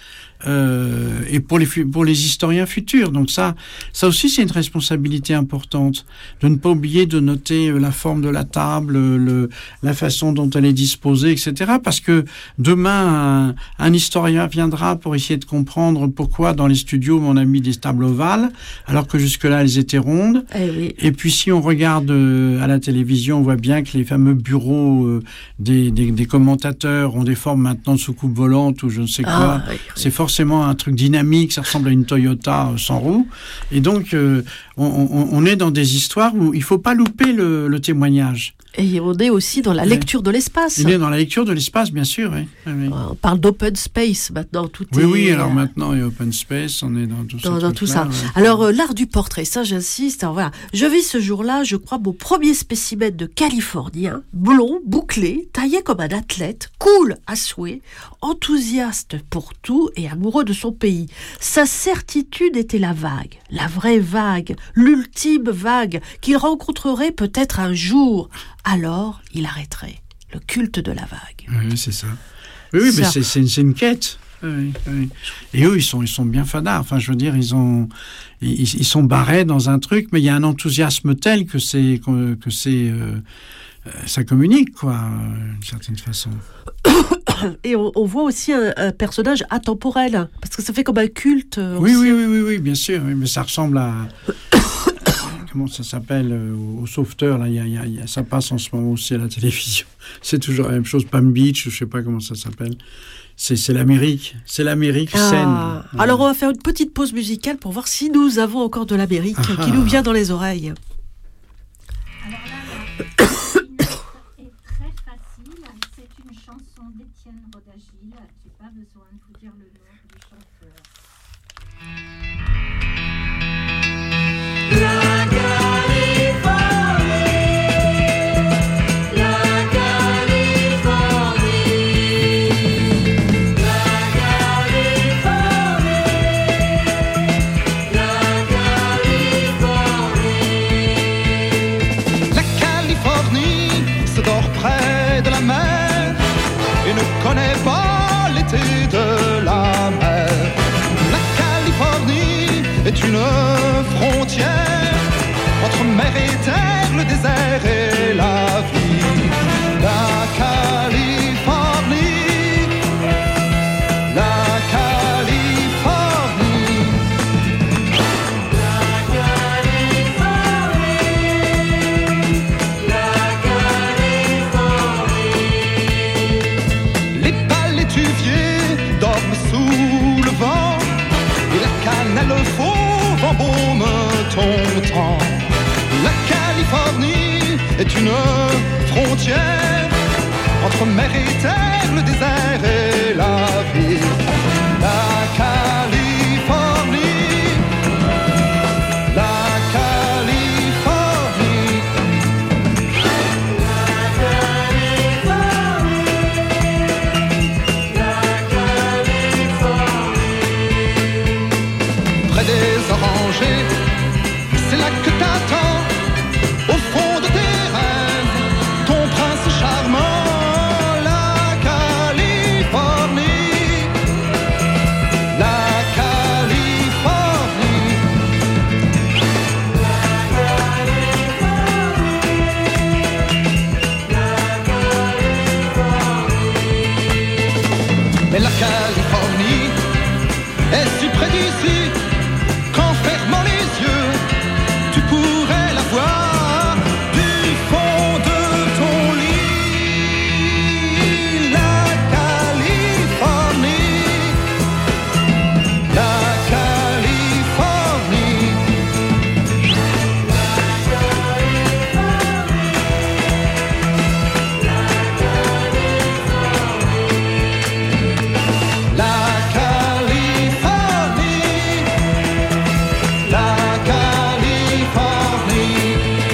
et pour les historiens futurs. Donc ça aussi, c'est une responsabilité importante de ne pas oublier de noter la forme de la table, la façon dont elle est disposée, etc. Parce que demain, un historien viendra pour essayer de comprendre pourquoi dans les studios on a mis des tables ovales, alors que jusque-là elles étaient rondes. Et puis si on regarde à la télévision, on voit bien que les fameux bureaux des commentateurs ont des formes maintenant de soucoupe volante ou je ne sais quoi. C'est forcément un truc dynamique, ça ressemble à une Toyota sans roue. Et donc, on est dans des histoires où il ne faut pas louper le témoignage. Et on est aussi dans la lecture de l'espace. On est dans la lecture de l'espace, bien sûr. Oui. On parle d'open space maintenant. Oui, alors maintenant, il y a open space, on est dans tout ça. Ouais. Alors, l'art du portrait, ça j'insiste. Alors, voilà. Je vis ce jour-là, je crois, mon premier spécimen de Californien, blond, bouclé, taillé comme un athlète, cool à souhait, enthousiaste pour tout et amoureux de son pays. Sa certitude était la vague, la vraie vague, l'ultime vague qu'il rencontrerait peut-être un jour. Alors, il arrêterait le culte de la vague. Oui, c'est ça. Oui, mais c'est une quête. Oui. Et eux, ils sont bien fadards. Enfin, je veux dire, ils sont barrés dans un truc, mais il y a un enthousiasme tel que ça communique, quoi, d'une certaine façon. Et on voit aussi un personnage atemporel, parce que ça fait comme un culte. Oui, bien sûr. Oui, mais ça ressemble à... Comment ça s'appelle au sauveteur, là, ça passe en ce moment aussi à la télévision. C'est toujours la même chose, Palm Beach, je ne sais pas comment ça s'appelle. C'est l'Amérique. C'est l'Amérique saine. Alors, on va faire une petite pause musicale pour voir si nous avons encore de l'Amérique qui nous vient dans les oreilles. Alors là, est très facile. C'est une chanson d'Étienne Rodagil. Je n'ai pas besoin de vous dire le nom du chanteur. Connais pas l'été de la mer. La Californie est une frontière entre mer et terre, le désert et la vie. La Californie, la Californie, la Californie, la Californie. Les palétuviers dorment sous le vent et la cannelle fauve embaume ton temps. La Californie est une frontière entre mer et terre, le désert et la vie. La Californie, la Californie, la Californie, la Californie. Près des orangers, c'est là que t'attends, au fond de tes rêves, ton prince charmant. La Californie, la Californie, la Californie, la Californie. Mais la Californie est si près d'ici qu'en fermant les yeux, tu pourrais la voir du fond de ton lit. La Californie, la Californie, la Californie, la Californie, la Californie.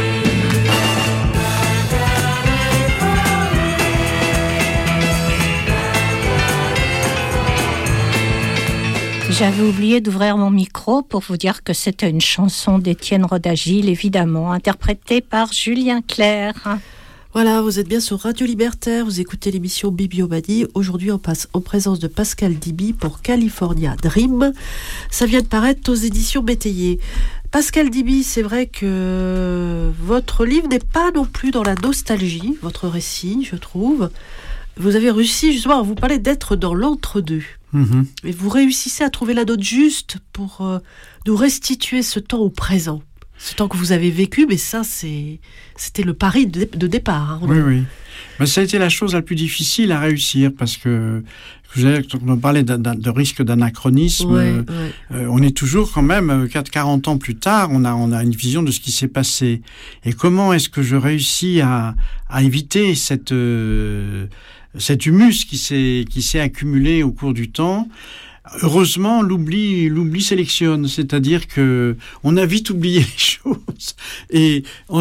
J'avais oublié d'ouvrir mon micro pour vous dire que c'était une chanson d'Étienne Rodagil, évidemment, interprétée par Julien Clerc. Voilà, vous êtes bien sur Radio Libertaire, vous écoutez l'émission Bibliomanie. Aujourd'hui, on passe en présence de Pascal Diby pour California Dream. Ça vient de paraître aux éditions Métayer. Pascal Diby, c'est vrai que votre livre n'est pas non plus dans la nostalgie, votre récit, je trouve. Vous avez réussi justement à vous parler d'être dans l'entre-deux. Mhm. Et vous réussissez à trouver la note juste pour nous restituer ce temps au présent. Ce temps que vous avez vécu, mais ça, c'était le pari de départ. Hein. Oui. Mais ça a été la chose la plus difficile à réussir parce que, quand on parlait de risque d'anachronisme, on est toujours quand même, 40 ans plus tard, on a une vision de ce qui s'est passé. Et comment est-ce que je réussis à éviter cet humus qui s'est accumulé au cours du temps? Heureusement, l'oubli sélectionne, c'est-à-dire que on a vite oublié les choses. Et en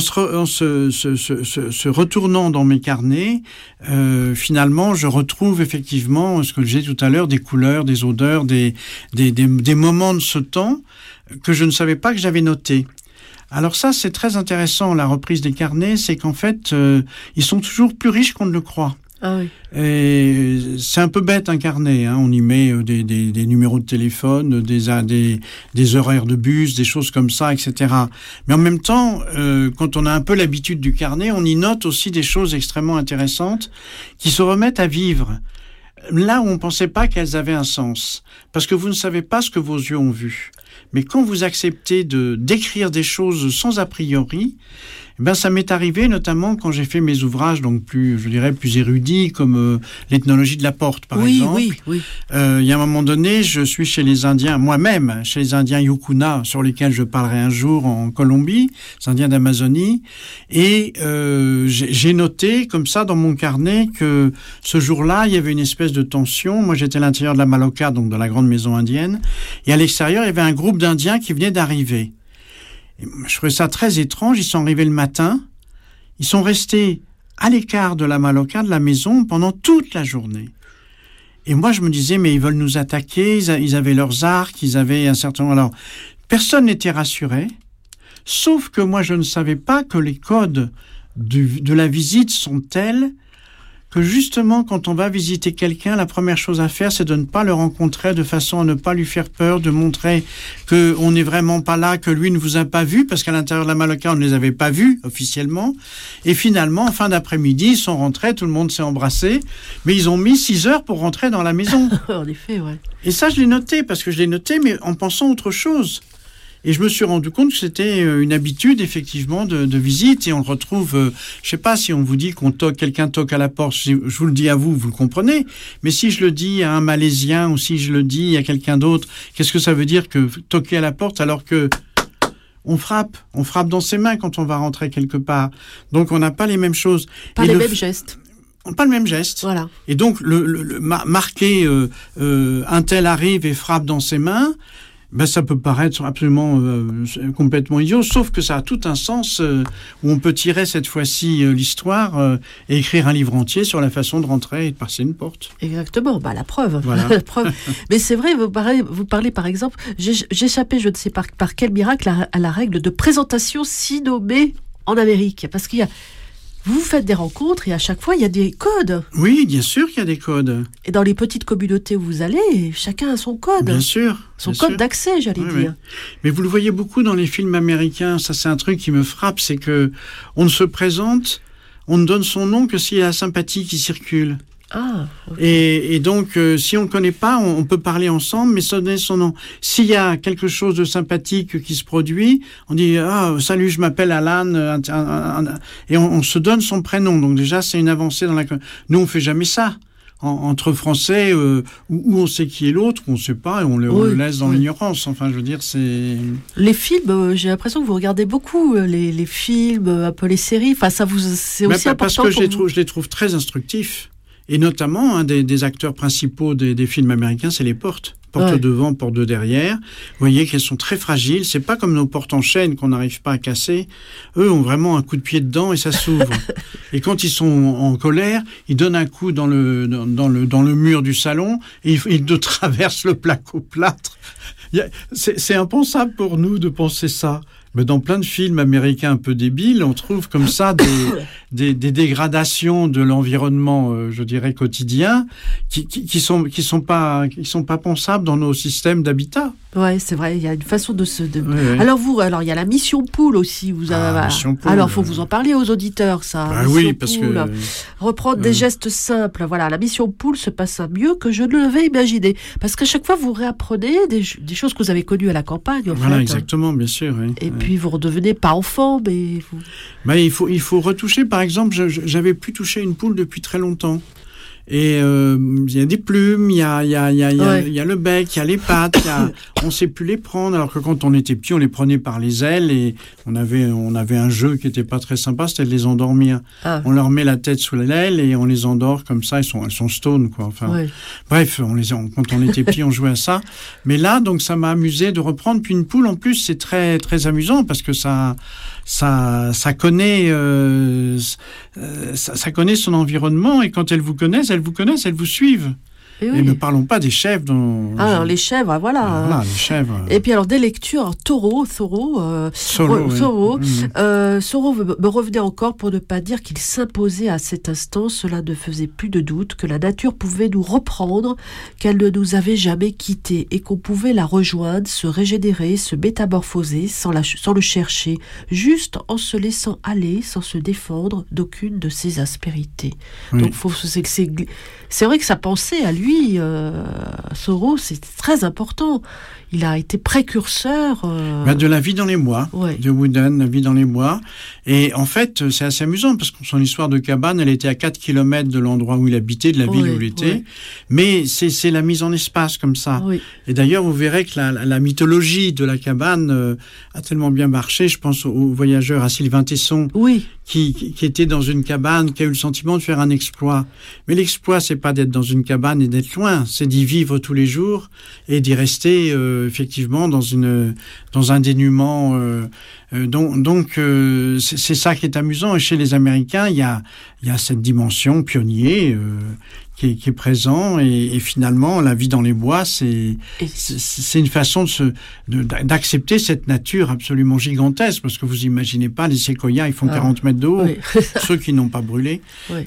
se retournant dans mes carnets, finalement, je retrouve effectivement ce que j'ai tout à l'heure, des couleurs, des odeurs, des moments de ce temps que je ne savais pas que j'avais notés. Alors ça, c'est très intéressant, la reprise des carnets, c'est qu'en fait, ils sont toujours plus riches qu'on ne le croit. Ah oui. Et c'est un peu bête un carnet, hein. On y met des numéros de téléphone, des horaires de bus, des choses comme ça, etc. Mais en même temps, quand on a un peu l'habitude du carnet, on y note aussi des choses extrêmement intéressantes qui se remettent à vivre là où on ne pensait pas qu'elles avaient un sens. Parce que vous ne savez pas ce que vos yeux ont vu. Mais quand vous acceptez d'écrire des choses sans a priori, ça m'est arrivé notamment quand j'ai fait mes ouvrages donc plus érudits comme l'ethnologie de la porte par exemple. Oui. Il y a un moment donné, je suis chez les Indiens, moi-même, chez les Indiens Yukuna, sur lesquels je parlerai un jour en Colombie, les Indiens d'Amazonie, et j'ai noté comme ça dans mon carnet que ce jour-là, il y avait une espèce de tension. Moi, j'étais à l'intérieur de la Maloca, donc dans la grande maison indienne, et à l'extérieur, il y avait un groupe d'Indiens qui venait d'arriver. Je trouvais ça très étrange. Ils sont arrivés le matin. Ils sont restés à l'écart de la Maloca, de la maison, pendant toute la journée. Et moi, je me disais, mais ils veulent nous attaquer. Ils avaient leurs arcs, ils avaient un certain... Alors, personne n'était rassuré. Sauf que moi, je ne savais pas que les codes de la visite sont tels que justement, quand on va visiter quelqu'un, la première chose à faire, c'est de ne pas le rencontrer de façon à ne pas lui faire peur, de montrer qu'on n'est vraiment pas là, que lui ne vous a pas vu, parce qu'à l'intérieur de la Maloca, on ne les avait pas vus officiellement. Et finalement, en fin d'après-midi, ils sont rentrés, tout le monde s'est embrassé, mais ils ont mis 6 heures pour rentrer dans la maison. En effet, ouais. Et ça, je l'ai noté, parce que je l'ai noté, mais en pensant autre chose. Et je me suis rendu compte que c'était une habitude, effectivement, de visite. Et on le retrouve, je sais pas si on vous dit quelqu'un toque à la porte, je vous le dis à vous, vous le comprenez. Mais si je le dis à un Malaisien ou si je le dis à quelqu'un d'autre, qu'est-ce que ça veut dire que toquer à la porte alors que on frappe dans ses mains quand on va rentrer quelque part. Donc on n'a pas les mêmes choses. Pas les mêmes gestes. Pas le même geste. Voilà. Et donc, marquer un tel arrive et frappe dans ses mains, ça peut paraître absolument complètement idiot, sauf que ça a tout un sens où on peut tirer cette fois-ci l'histoire et écrire un livre entier sur la façon de rentrer et de passer une porte. Exactement, la preuve. Voilà. La preuve. Mais c'est vrai, vous parlez par exemple, j'échappais, je ne sais par quel miracle, à la règle de présentation si nommée en Amérique. Parce vous faites des rencontres et à chaque fois, il y a des codes. Oui, bien sûr qu'il y a des codes. Et dans les petites communautés où vous allez, chacun a son code. Bien sûr. Son code d'accès, j'allais dire. Oui. Mais vous le voyez beaucoup dans les films américains. Ça, c'est un truc qui me frappe. C'est que on ne se présente, on ne donne son nom que s'il y a la sympathie qui circule. Ah, okay. Et donc, si on ne connaît pas, on peut parler ensemble, mais donner son nom. S'il y a quelque chose de sympathique qui se produit, on dit « Ah, salut, je m'appelle Alan », et on se donne son prénom. Donc déjà, c'est une avancée dans la... Nous, on ne fait jamais ça. Entre Français, où on sait qui est l'autre, où on ne sait pas, et on le laisse dans l'ignorance. Enfin, je veux dire, c'est... Les films, j'ai l'impression que vous regardez beaucoup les films, un peu les séries. Enfin, c'est aussi important parce que je les trouve très instructifs. Et notamment, un des acteurs principaux des films américains, c'est les portes. Porte devant, porte de derrière. Vous voyez qu'elles sont très fragiles. C'est pas comme nos portes en chaîne qu'on n'arrive pas à casser. Eux ont vraiment un coup de pied dedans et ça s'ouvre. Et quand ils sont en colère, ils donnent un coup dans le mur du salon et ils traversent le placo-plâtre. C'est impensable pour nous de penser ça. Mais dans plein de films américains un peu débiles, on trouve comme ça des dégradations de l'environnement, je dirais quotidien, qui sont pas pensables dans nos systèmes d'habitat. Ouais, c'est vrai, il y a une façon de se... Oui. Alors il y a la mission poule aussi. Mission poule, alors, faut vous en parler aux auditeurs, ça. Bah Mission oui, parce poule. que... Reprendre des gestes simples. Voilà, la mission poule se passe mieux que je ne l'avais imaginé. Parce qu'à chaque fois, vous réapprenez des choses que vous avez connues à la campagne, en Voilà, fait. exactement, bien sûr. Oui. Et puis, vous redevenez pas enfant, mais... Bah, il faut retoucher, par exemple, j'avais plus touché une poule depuis très longtemps. Et il y a des plumes, il y a le bec, il y a les pattes, on sait plus les prendre, alors que quand on était petit, on les prenait par les ailes et on avait un jeu qui était pas très sympa, c'était de les endormir. Ah. On leur met la tête sous l'aile et on les endort comme ça, elles sont stone, quoi. Enfin, bref, quand on était petit, on jouait à ça. Mais là, donc, ça m'a amusé de reprendre. Puis une poule, en plus, c'est très, très amusant parce que ça connaît son environnement, et quand elles vous connaissent, elles vous suivent. Et ne parlons pas des chèvres. Alors, les chèvres, voilà. Voilà, les chèvres. Et puis, alors, des lectures, Thoreau me revenait encore pour ne pas dire qu'il s'imposait à cet instant. Cela ne faisait plus de doute que la nature pouvait nous reprendre, qu'elle ne nous avait jamais quittés et qu'on pouvait la rejoindre, se régénérer, se métamorphoser sans le chercher, juste en se laissant aller, sans se défendre d'aucune de ses aspérités. Oui. Donc, c'est vrai que sa pensée à lui, Thoreau, c'est très important. Il a été précurseur... de La vie dans les bois, de Wooden, La vie dans les bois. Et en fait, c'est assez amusant, parce que son histoire de cabane, elle était à 4 km de l'endroit où il habitait, de la ville où il était. Oui. Mais c'est la mise en espace, comme ça. Oui. Et d'ailleurs, vous verrez que la mythologie de la cabane a tellement bien marché. Je pense au voyageur, à Sylvain Tesson, qui était dans une cabane, qui a eu le sentiment de faire un exploit. Mais l'exploit, c'est pas d'être dans une cabane et d'être loin, c'est d'y vivre tous les jours et d'y rester effectivement dans un dénuement. Donc c'est ça qui est amusant. Et chez les Américains, il y a cette dimension pionnier qui est présent, et finalement la vie dans les bois, c'est une façon d'accepter cette nature absolument gigantesque, parce que vous imaginez pas, les séquoias, ils font 40 mètres de haut, ceux qui n'ont pas brûlé.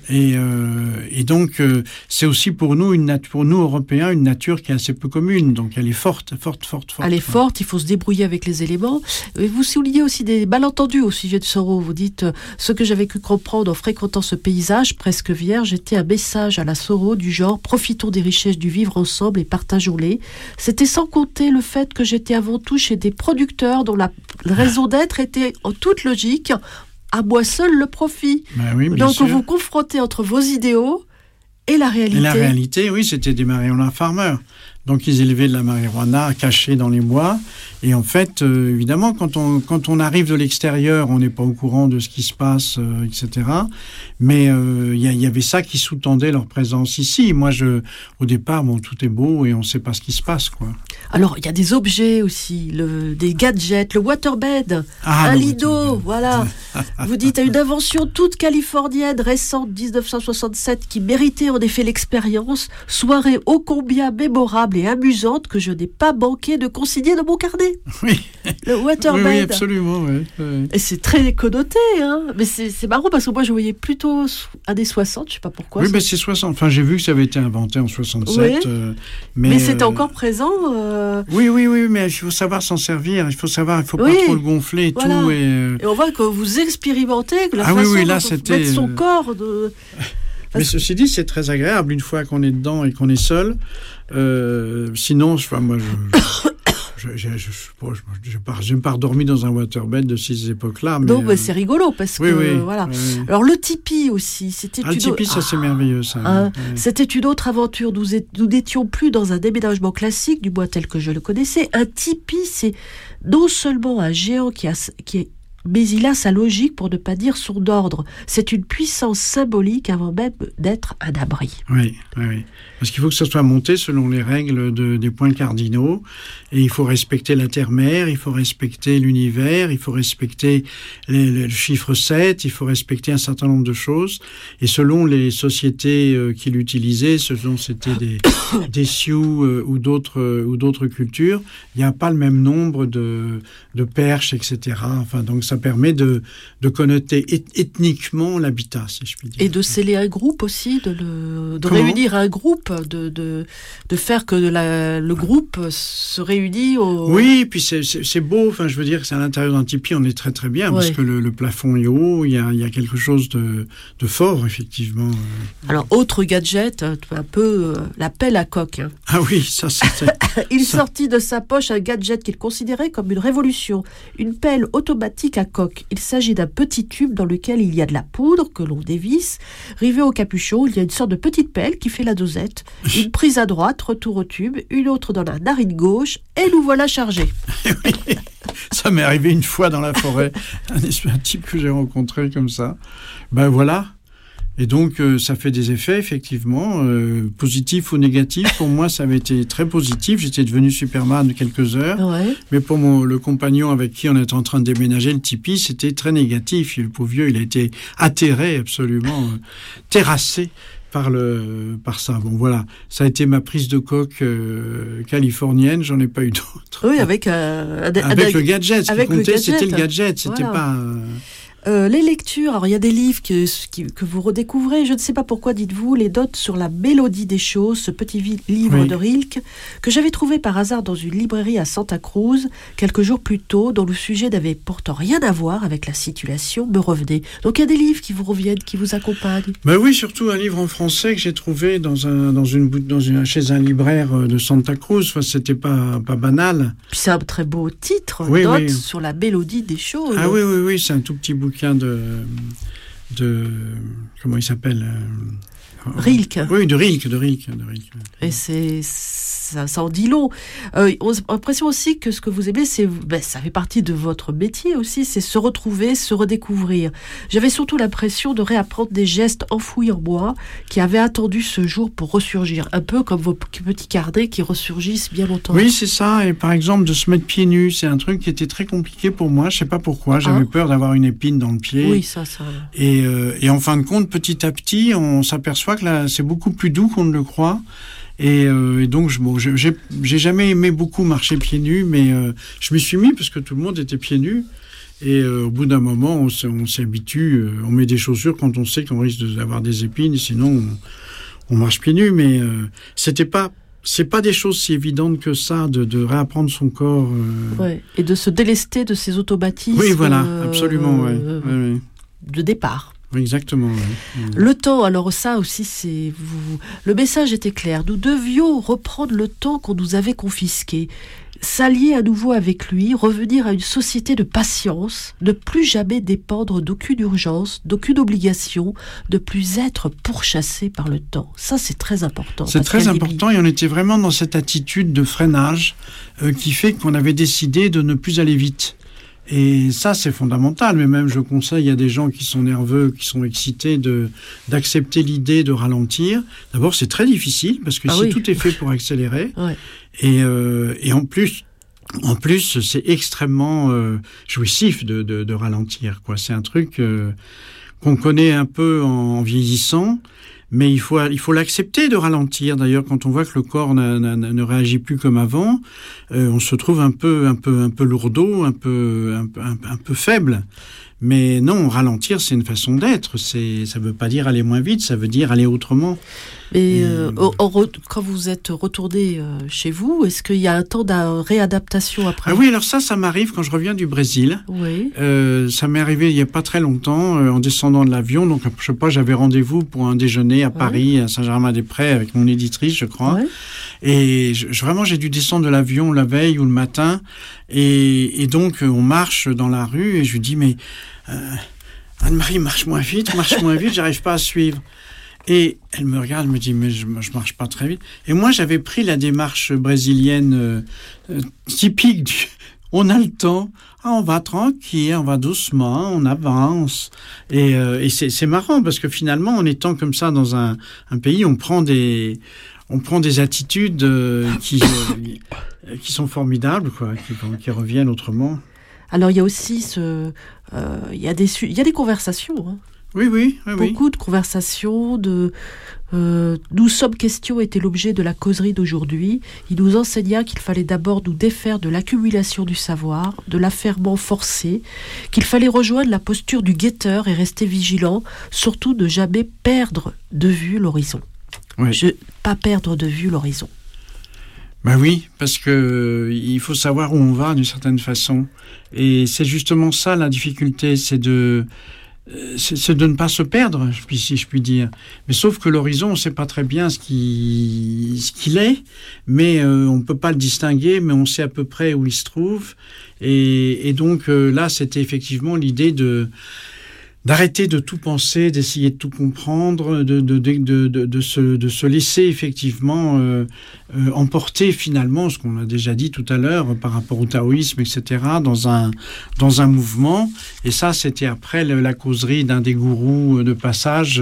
Et donc c'est aussi pour nous Européens, une nature qui est assez peu commune, donc elle est forte. Elle est forte, il faut se débrouiller avec les éléments. Et vous soulignez aussi des malentendus au sujet de Thoreau. Vous dites, ce que j'avais pu comprendre en fréquentant ce paysage presque vierge était un message à la Thoreau du genre « Profitons des richesses du vivre ensemble et partageons-les ». C'était sans compter le fait que j'étais avant tout chez des producteurs dont la raison d'être était en toute logique à moi seul le profit. Donc vous confrontez entre vos idéaux et la réalité. Et la réalité, oui, c'était des marijuana farmers. Donc ils élevaient de la marijuana cachée dans les bois. Et en fait, évidemment, quand on arrive de l'extérieur, on n'est pas au courant de ce qui se passe, etc. Mais il y avait ça qui sous-tendait leur présence ici. Moi, au départ, tout est beau et on ne sait pas ce qui se passe, quoi. Alors, il y a des objets aussi, des gadgets, le waterbed, un lido, voilà. Vous dites, à une invention toute californienne, récente, 1967, qui méritait en effet l'expérience, soirée ô combien mémorable et amusante que je n'ai pas manqué de consigner dans mon carnet. Oui. Le waterbed. Oui, absolument, oui. Et c'est très connoté, hein. Mais c'est marrant parce que moi, je voyais plutôt années 60, je sais pas pourquoi. Oui, mais c'est 60. Enfin, j'ai vu que ça avait été inventé en 67. Oui. Mais c'était encore présent. Oui, mais il faut savoir s'en servir. Il faut pas trop le gonfler et voilà. tout. Et on voit que vous expérimentez la façon dont mettre son corps. Mais ceci dit, c'est très agréable une fois qu'on est dedans et qu'on est seul. Sinon, moi, je n'ai pas redormi dans un waterbed de ces époques-là. Non, mais c'est rigolo parce que voilà. Oui. Alors le tipi aussi, le tipi, ça c'est merveilleux, ça. C'était une autre aventure. Nous n'étions plus dans un déménagement classique, du moins tel que je le connaissais. Un tipi, c'est non seulement un géant mais il a sa logique, pour ne pas dire son ordre. C'est une puissance symbolique avant même d'être un abri. Oui. Parce qu'il faut que ça soit monté selon les règles des points cardinaux. Et il faut respecter la terre-mère, il faut respecter l'univers, il faut respecter le chiffre 7, il faut respecter un certain nombre de choses. Et selon les sociétés qui l'utilisaient, selon c'était des Sioux ou d'autres cultures, il n'y a pas le même nombre de perches, etc. Enfin, donc ça permet de connoter ethniquement l'habitat, si je puis dire. Et de sceller un groupe aussi, de Comment réunir un groupe, de faire que le groupe se réunit au... Oui, puis c'est beau, enfin je veux dire que c'est à l'intérieur d'un tipi, on est très très bien, parce que le plafond est haut, il y a quelque chose de fort, effectivement. Alors, autre gadget, un peu la pelle à coque. Hein. Ah oui, ça c'est... Il sortit de sa poche un gadget qu'il considérait comme une révolution, une pelle automatique à coque. Il s'agit d'un petit tube dans lequel il y a de la poudre que l'on dévisse. Rivé au capuchon, il y a une sorte de petite pelle qui fait la dosette. Une prise à droite, retour au tube, une autre dans la narine gauche, et nous voilà chargés. Oui, ça m'est arrivé une fois dans la forêt, un type que j'ai rencontré comme ça. Ben voilà. Et donc, ça fait des effets, effectivement, positifs ou négatifs. Pour moi, ça avait été très positif. J'étais devenu Superman de quelques heures. Ouais. Mais pour le compagnon avec qui on était en train de déménager le tipi, c'était très négatif. Le pauvre vieux, il a été atterré, absolument terrassé par ça. Bon, voilà. Ça a été ma prise de coque californienne. J'en ai pas eu d'autres. Oui, avec le gadget. Ce qui comptait, c'était le gadget. C'était pas... Les lectures, alors il y a des livres que vous redécouvrez, je ne sais pas pourquoi, dites-vous, les notes sur la mélodie des choses, ce petit livre de Rilke, que j'avais trouvé par hasard dans une librairie à Santa Cruz, quelques jours plus tôt, dont le sujet n'avait pourtant rien à voir avec la situation, me revenait. Donc il y a des livres qui vous reviennent, qui vous accompagnent. Ben oui, surtout un livre en français que j'ai trouvé chez un libraire de Santa Cruz, enfin, c'était pas banal. Puis c'est un très beau titre, notes sur la mélodie des choses. Ah oui, c'est un tout petit bouquin de comment il s'appelle Rilke. Oui, de Rilke. Et ça en dit long. On a l'impression aussi que ce que vous aimez, ça fait partie de votre métier aussi, c'est se retrouver, se redécouvrir. J'avais surtout l'impression de réapprendre des gestes enfouis en moi qui avaient attendu ce jour pour ressurgir, un peu comme vos petits carnets qui ressurgissent bien longtemps. Oui, c'est ça. Et par exemple, de se mettre pieds nus, c'est un truc qui était très compliqué pour moi. Je sais pas pourquoi. J'avais peur d'avoir une épine dans le pied. Oui, ça. Et en fin de compte, petit à petit, on s'aperçoit que là, c'est beaucoup plus doux qu'on ne le croit. Et donc, j'ai jamais aimé beaucoup marcher pieds nus, mais je m'y suis mis parce que tout le monde était pieds nus. Et au bout d'un moment, on s'habitue. On met des chaussures quand on sait qu'on risque d'avoir des épines, sinon on marche pieds nus. Mais c'est pas des choses si évidentes que ça de réapprendre son corps. Et de se délester de ses automatismes. Oui, voilà, absolument. De départ. Exactement. Le temps, alors ça aussi, le message était clair. Nous devions reprendre le temps qu'on nous avait confisqué, s'allier à nouveau avec lui, revenir à une société de patience, ne plus jamais dépendre d'aucune urgence, d'aucune obligation, de plus être pourchassé par le temps. Ça, c'est très important. C'est très important et on était vraiment dans cette attitude de freinage qui fait qu'on avait décidé de ne plus aller vite. Et ça, c'est fondamental. Mais même, je conseille à des gens qui sont nerveux, qui sont excités, d'accepter l'idée de ralentir. D'abord, c'est très difficile parce que tout est fait pour accélérer. Et en plus, c'est extrêmement jouissif de ralentir, quoi. C'est un truc qu'on connaît un peu en vieillissant. Mais il faut l'accepter de ralentir. D'ailleurs, quand on voit que le corps ne réagit plus comme avant, on se trouve un peu lourdeau, un peu faible. Mais non, ralentir, c'est une façon d'être. Ça veut pas dire aller moins vite, ça veut dire aller autrement. Et quand vous êtes retourné chez vous, est-ce qu'il y a un temps de réadaptation après ? Oui, alors ça m'arrive quand je reviens du Brésil. Oui. Ça m'est arrivé il y a pas très longtemps, en descendant de l'avion. Donc, je sais pas, j'avais rendez-vous pour un déjeuner à Paris, à Saint-Germain-des-Prés, avec mon éditrice, je crois. Ouais. Et vraiment, j'ai dû descendre de l'avion la veille ou le matin. Et donc, on marche dans la rue et je lui dis, mais Anne-Marie, marche moins vite, j'arrive pas à suivre. Et elle me regarde, me dit, mais je marche pas très vite. Et moi, j'avais pris la démarche brésilienne typique on a le temps, on va tranquille, on va doucement, on avance. Et c'est marrant parce que finalement, en étant comme ça dans un pays, on prend des attitudes qui sont formidables, quoi, qui reviennent autrement. Alors il y a aussi il y a des conversations. Hein. Oui. Beaucoup de conversations, Nous sommes questions était l'objet de la causerie d'aujourd'hui. Il nous enseigna qu'il fallait d'abord nous défaire de l'accumulation du savoir, de l'affairement forcé, qu'il fallait rejoindre la posture du guetteur et rester vigilant, surtout ne jamais perdre de vue l'horizon. Oui. Pas perdre de vue l'horizon. Ben oui, parce que il faut savoir où on va d'une certaine façon. Et c'est justement ça la difficulté, c'est de ne pas se perdre, si je puis dire. Mais sauf que l'horizon, on ne sait pas très bien ce qu'il est, mais on ne peut pas le distinguer, mais on sait à peu près où il se trouve. Et donc là, c'était effectivement l'idée d'arrêter de tout penser, d'essayer de tout comprendre, de se laisser effectivement emporter finalement, ce qu'on a déjà dit tout à l'heure par rapport au taoïsme, etc., dans un mouvement. Et ça, c'était après la causerie d'un des gourous de passage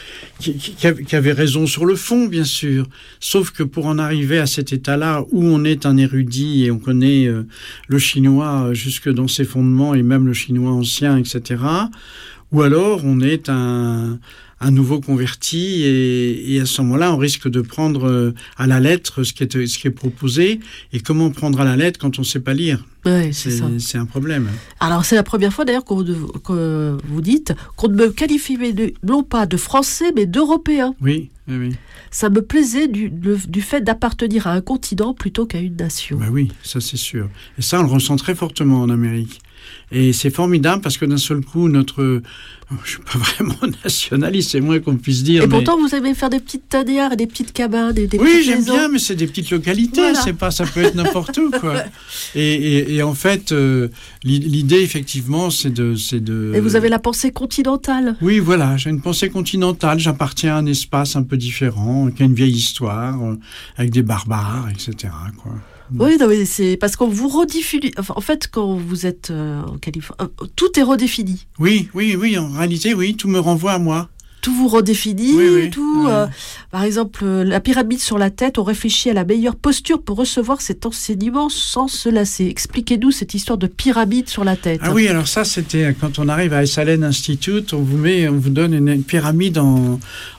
qui avait raison sur le fond, bien sûr. Sauf que pour en arriver à cet état-là, où on est un érudit et on connaît le chinois jusque dans ses fondements et même le chinois ancien, etc., ou alors on est un nouveau converti et à ce moment-là, on risque de prendre à la lettre ce qui est proposé. Et comment prendre à la lettre quand on ne sait pas lire ? Ouais, c'est un problème. Alors, c'est la première fois d'ailleurs que vous dites qu'on me qualifiait non pas de français, mais d'européen. Oui. Ça me plaisait du fait d'appartenir à un continent plutôt qu'à une nation. Ben oui, ça c'est sûr. Et ça, on le ressent très fortement en Amérique. Et c'est formidable parce que d'un seul coup, je ne suis pas vraiment nationaliste, c'est moins qu'on puisse dire. Et pourtant, vous aimez faire des petites tanières et des petites cabanes, des oui, petites j'aime maisons. bien, mais c'est des petites localités, voilà. Ça peut être n'importe où, quoi. Et en fait, l'idée, effectivement, c'est de... Et vous avez la pensée continentale. Oui, voilà, j'ai une pensée continentale, j'appartiens à un espace un peu différent, qui a une vieille histoire, avec des barbares, etc., quoi. Oui, non, mais c'est parce qu'on vous redéfinit. En fait, quand vous êtes en Californie, tout est redéfini. Oui, en réalité, oui, tout me renvoie à moi. Tout vous redéfinit, oui. tout. Par exemple, la pyramide sur la tête, on réfléchit à la meilleure posture pour recevoir cet enseignement sans se lasser. Expliquez-nous cette histoire de pyramide sur la tête. Ah oui, alors ça, c'était quand on arrive à Esalen Institute, on vous donne une pyramide en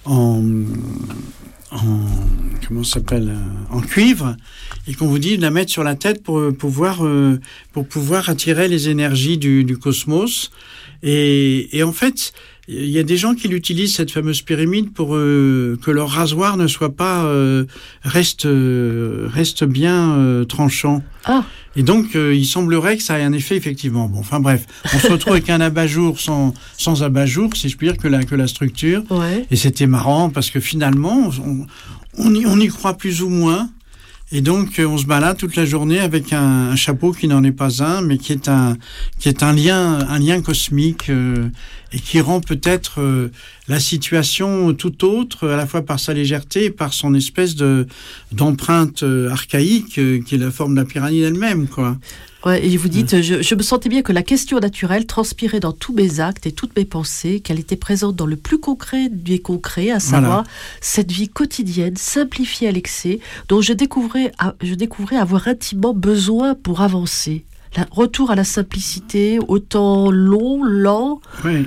comment ça s'appelle, en cuivre, et qu'on vous dit de la mettre sur la tête pour pouvoir attirer les énergies du cosmos. Et en fait, il y a des gens qui l'utilisent, cette fameuse pyramide, pour que leur rasoir ne soit pas reste bien tranchant. Ah. Et donc, il semblerait que ça ait un effet, effectivement. Bon, enfin bref, on se retrouve avec un abat-jour sans abat-jour, si je puis dire, que la structure. Ouais. Et c'était marrant, parce que finalement, on y croit plus ou moins. Et donc, on se balade toute la journée avec un chapeau qui n'en est pas un, mais qui est un lien cosmique, et qui rend peut-être la situation tout autre, à la fois par sa légèreté et par son espèce d'empreinte archaïque, qui est la forme de la pyramide elle-même, quoi. Ouais, et vous dites, je me sentais bien que la question naturelle transpirait dans tous mes actes et toutes mes pensées, qu'elle était présente dans le plus concret des concrets, à savoir cette vie quotidienne, simplifiée à l'excès, dont je découvrais avoir intimement besoin pour avancer. Retour à la simplicité, au temps long, lent,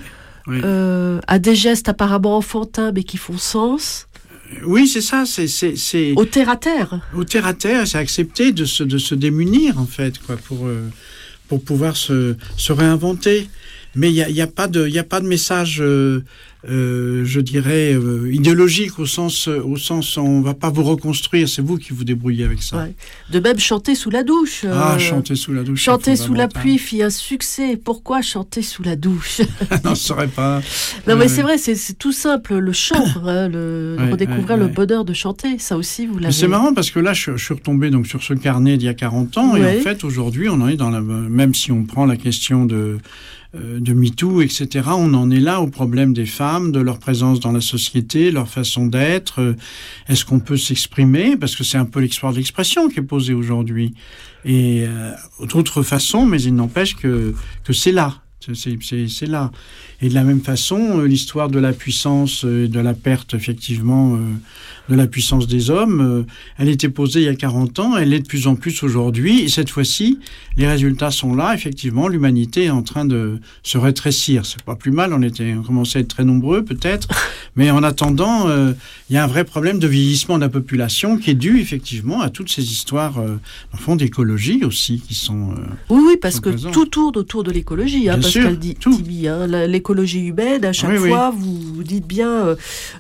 à des gestes apparemment enfantins mais qui font sens. Oui, c'est ça, c'est... Au terre-à-terre. Au terre-à-terre, c'est accepter de se démunir, en fait, quoi, pour pouvoir se réinventer. Mais il y a pas de message, je dirais, idéologique au sens on va pas vous reconstruire, c'est vous qui vous débrouillez avec ça. Ouais. De même chanter sous la douche. Chanter sous la douche. Chanter sous la pluie fit un succès. Pourquoi chanter sous la douche? Non, je saurais pas. Non, mais c'est vrai, c'est tout simple. Le chant, redécouvrir le bonheur de chanter, ça aussi, vous l'avez. Mais c'est marrant parce que là, je suis retombé donc sur ce carnet d'il y a 40 ans, et en fait, aujourd'hui, on en est même si on prend la question de MeToo, etc., on en est là au problème des femmes, de leur présence dans la société, leur façon d'être. Est-ce qu'on peut s'exprimer? Parce que c'est un peu l'histoire de l'expression qui est posée aujourd'hui. Et d'autres façons, mais il n'empêche que c'est là. C'est là. Et de la même façon, l'histoire de la puissance, de la perte, effectivement, de la puissance des hommes, elle était posée il y a 40 ans, elle l'est de plus en plus aujourd'hui. Et cette fois-ci, les résultats sont là. Effectivement, l'humanité est en train de se rétrécir. C'est pas plus mal, on commençait à être très nombreux, peut-être. Mais en attendant, il y a un vrai problème de vieillissement de la population qui est dû, effectivement, à toutes ces histoires, en fond, d'écologie aussi, qui sont... oui, parce que présents. tout tourne autour de l'écologie, Bien sûr, Pascal Tibi, l'écologie humaine, à chaque fois, vous dites bien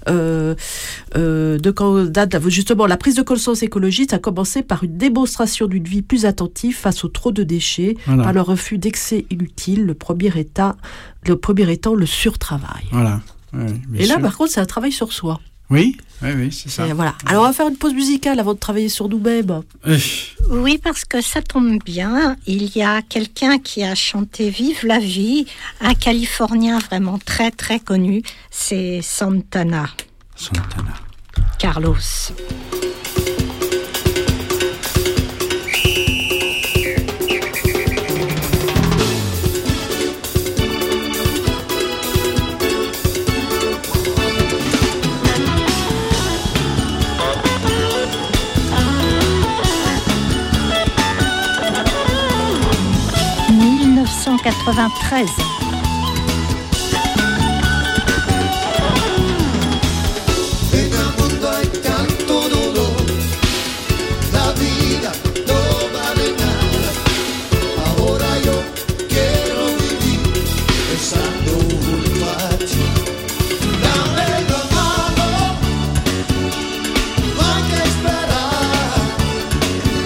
de quand date justement la prise de conscience écologiste a commencé par une démonstration d'une vie plus attentive face au trop de déchets, par le refus d'excès inutiles, le premier étant le surtravail. Voilà. Et là, par contre, c'est un travail sur soi. Oui, c'est ça. Et voilà. Alors, on va faire une pause musicale avant de travailler sur nous-mêmes. Oui, parce que ça tombe bien. Il y a quelqu'un qui a chanté Vive la vie, un Californien vraiment très très connu, c'est Santana. Carlos. « 1993.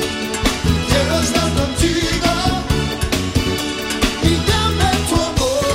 Y dame tu amor.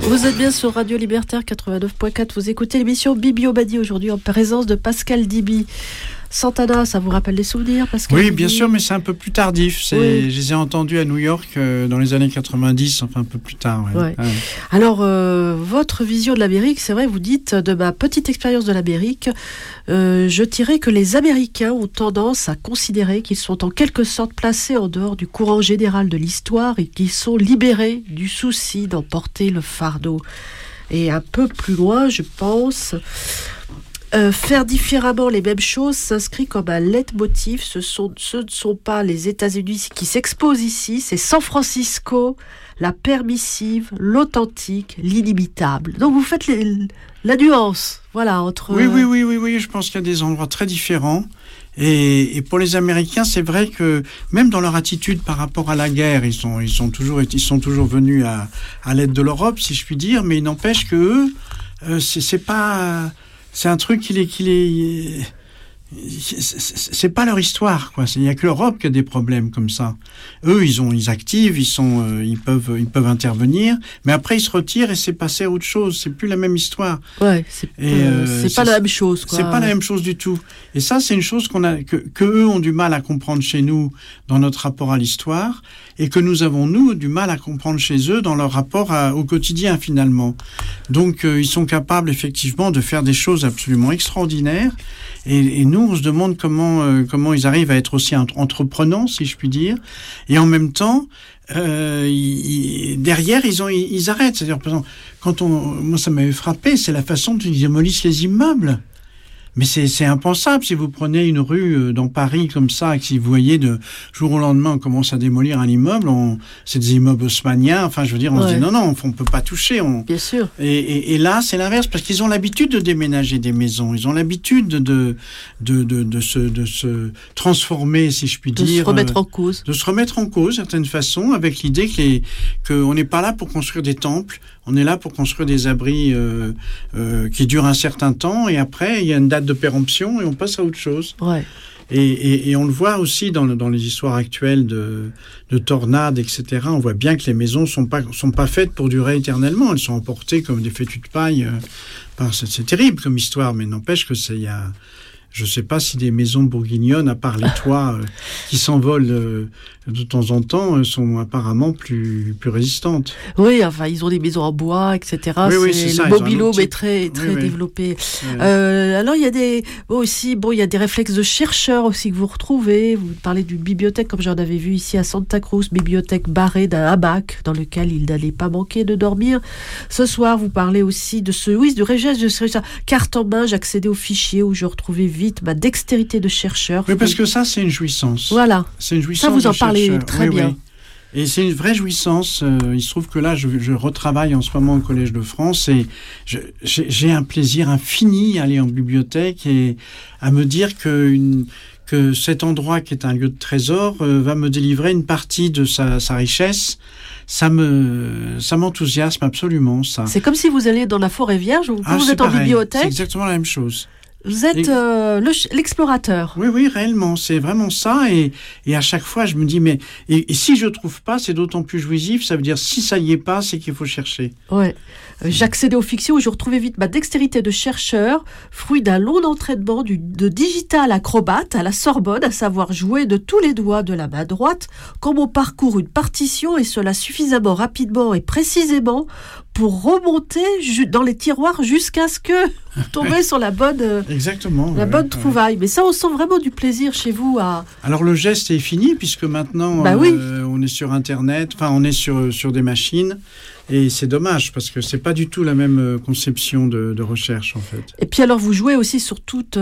Vous êtes bien sur Radio Libertaire 89.4. Vous écoutez l'émission Bibi au Badi aujourd'hui en présence de Pascal Dibi. Santana, ça vous rappelle des souvenirs, Pascal? Oui, bien sûr, mais c'est un peu plus tardif. Oui. Je les ai entendus à New York dans les années 90, enfin un peu plus tard. Ouais. Ouais. Alors, votre vision de l'Amérique, c'est vrai, vous dites, de ma petite expérience de l'Amérique, je dirais que les Américains ont tendance à considérer qu'ils sont en quelque sorte placés en dehors du courant général de l'histoire et qu'ils sont libérés du souci d'en porter le fardeau. Et un peu plus loin, je pense... faire différemment les mêmes choses s'inscrit comme un leitmotiv. Ce ne sont pas les États-Unis qui s'exposent ici, c'est San Francisco, la permissive, l'authentique, l'inimitable. Donc vous faites la nuance, voilà, entre... Oui, je pense qu'il y a des endroits très différents. Et pour les Américains, c'est vrai que même dans leur attitude par rapport à la guerre, ils sont toujours venus à l'aide de l'Europe, si je puis dire, mais il n'empêche que eux, c'est un truc c'est pas leur histoire, quoi. Il y a que l'Europe qui a des problèmes comme ça. Eux, ils activent, ils peuvent intervenir, mais après ils se retirent et c'est passé à autre chose. C'est plus la même histoire. Ouais, c'est pas la même chose, quoi. C'est pas la même chose du tout. Et ça, c'est une chose que eux ont du mal à comprendre chez nous dans notre rapport à l'histoire, et que nous avons nous du mal à comprendre chez eux dans leur rapport au quotidien finalement. Donc ils sont capables effectivement de faire des choses absolument extraordinaires. Et nous, on se demande comment ils arrivent à être aussi entreprenants, si je puis dire. Et en même temps, derrière, ils arrêtent. C'est-à-dire, par exemple, moi, ça m'avait frappé, c'est la façon dont ils démolissent les immeubles. Mais c'est impensable. Si vous prenez une rue dans Paris comme ça, et que si vous voyez de jour au lendemain, on commence à démolir un immeuble, c'est des immeubles haussmanniens. Enfin, je veux dire, on se dit non, on peut pas toucher. Bien sûr. Et là, c'est l'inverse, parce qu'ils ont l'habitude de déménager des maisons. Ils ont l'habitude de se transformer, si je puis dire. De se remettre en cause. De se remettre en cause, d'une certaine façon, avec l'idée qu'on n'est pas là pour construire des temples. On est là pour construire des abris qui durent un certain temps, et après, il y a une date de péremption et on passe à autre chose. Ouais. Et on le voit aussi dans les histoires actuelles de tornades, etc. On voit bien que les maisons sont pas faites pour durer éternellement. Elles sont emportées comme des fétus de paille. C'est terrible comme histoire, mais n'empêche que je ne sais pas si des maisons bourguignonnes, à part les toits qui s'envolent de temps en temps, sont apparemment plus résistantes. Oui, enfin, ils ont des maisons en bois, etc. Oui, c'est ça. Le mobilhome est très développé. Alors, il y a il y a des réflexes de chercheurs aussi que vous retrouvez. Vous parlez d'une bibliothèque, comme j'en avais vu ici à Santa Cruz, bibliothèque barrée d'un hamac dans lequel il n'allait pas manquer de dormir. Ce soir, vous parlez aussi du registre de carte en main. J'accédais aux fichiers où je retrouvais vite ma dextérité de chercheur. Oui, parce que ça, c'est une jouissance. Voilà. C'est une jouissance. Ça, vous en parlez très bien. Oui. Et c'est une vraie jouissance. Il se trouve que là, je retravaille en ce moment au Collège de France et j'ai un plaisir infini à aller en bibliothèque et à me dire que cet endroit qui est un lieu de trésor va me délivrer une partie de sa richesse. Ça m'enthousiasme absolument, ça. C'est comme si vous alliez dans la forêt vierge ou quand vous êtes en bibliothèque. C'est exactement la même chose. Vous êtes l'explorateur. Oui, réellement, c'est vraiment ça. Et à chaque fois, je me dis, mais et si je trouve pas, c'est d'autant plus jouissif. Ça veut dire, si ça y est pas, c'est qu'il faut chercher. Ouais. J'accédais aux fictions où je retrouvais vite ma dextérité de chercheur, fruit d'un long entraînement de digital acrobate à la Sorbonne, à savoir jouer de tous les doigts de la main droite, comme on parcourt une partition, et cela suffisamment rapidement et précisément pour remonter dans les tiroirs jusqu'à ce que vous tombez sur la bonne, bonne trouvaille. Mais ça, on sent vraiment du plaisir chez vous à... Alors le geste est fini puisque maintenant on est sur Internet, enfin on est sur des machines. Et c'est dommage, parce que c'est pas du tout la même conception de recherche, en fait. Et puis alors, vous jouez aussi sur toutes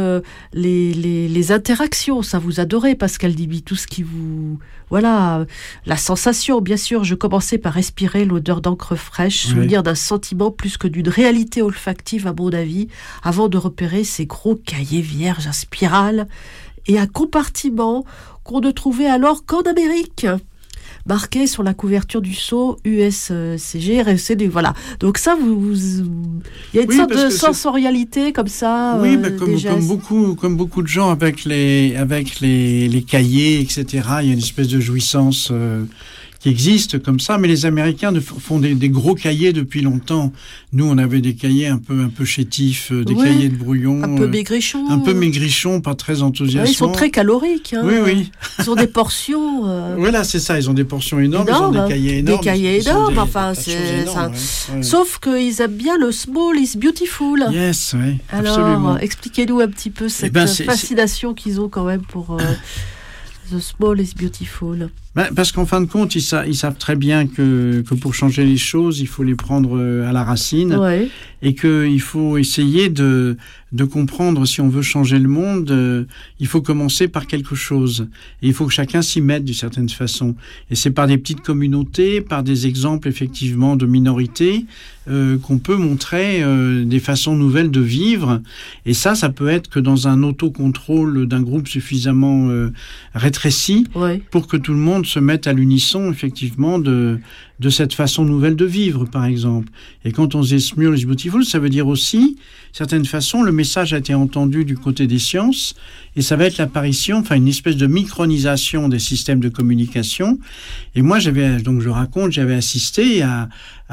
les interactions. Ça, vous adorez, Pascal Dibi, tout ce qui vous... Voilà, la sensation, bien sûr. Je commençais par respirer l'odeur d'encre fraîche, souvenir d'un sentiment plus que d'une réalité olfactive, à mon avis, avant de repérer ces gros cahiers vierges à spirale et un compartiment qu'on ne trouvait alors qu'en Amérique. Marqué sur la couverture du seau USCG, RFCD, voilà. Donc ça, il y a une sorte de sensorialité comme ça. Oui, comme beaucoup de gens avec les cahiers, etc. Il y a une espèce de jouissance qui existent comme ça, mais les Américains font des gros cahiers depuis longtemps. Nous, on avait des cahiers un peu chétifs, des cahiers de brouillon. Un peu maigrichons. Un peu maigrichons, pas très enthousiasmants. Ouais, ils sont très caloriques. Hein. Oui. Ils ont des portions... Voilà, c'est ça, ils ont des portions énormes, ils ont des cahiers énormes. Des cahiers énormes, enfin, c'est ça. Sauf qu'ils aiment bien le small is beautiful. Yes, oui, alors, absolument. Expliquez-nous un petit peu cette fascination qu'ils ont quand même pour the small is beautiful. Parce qu'en fin de compte, ils savent très bien que pour changer les choses, il faut les prendre à la racine, et qu'il faut essayer de comprendre, si on veut changer le monde, il faut commencer par quelque chose. Et il faut que chacun s'y mette d'une certaine façon. Et c'est par des petites communautés, par des exemples effectivement de minorités, qu'on peut montrer des façons nouvelles de vivre. Et ça peut être que dans un autocontrôle d'un groupe suffisamment rétréci pour que tout le monde se mette à l'unisson, effectivement, de cette façon nouvelle de vivre, par exemple. Et quand on dit Small is beautiful, ça veut dire aussi, certaine façon, le message a été entendu du côté des sciences, et ça va être l'apparition, une espèce de micronisation des systèmes de communication. Et moi, j'avais assisté à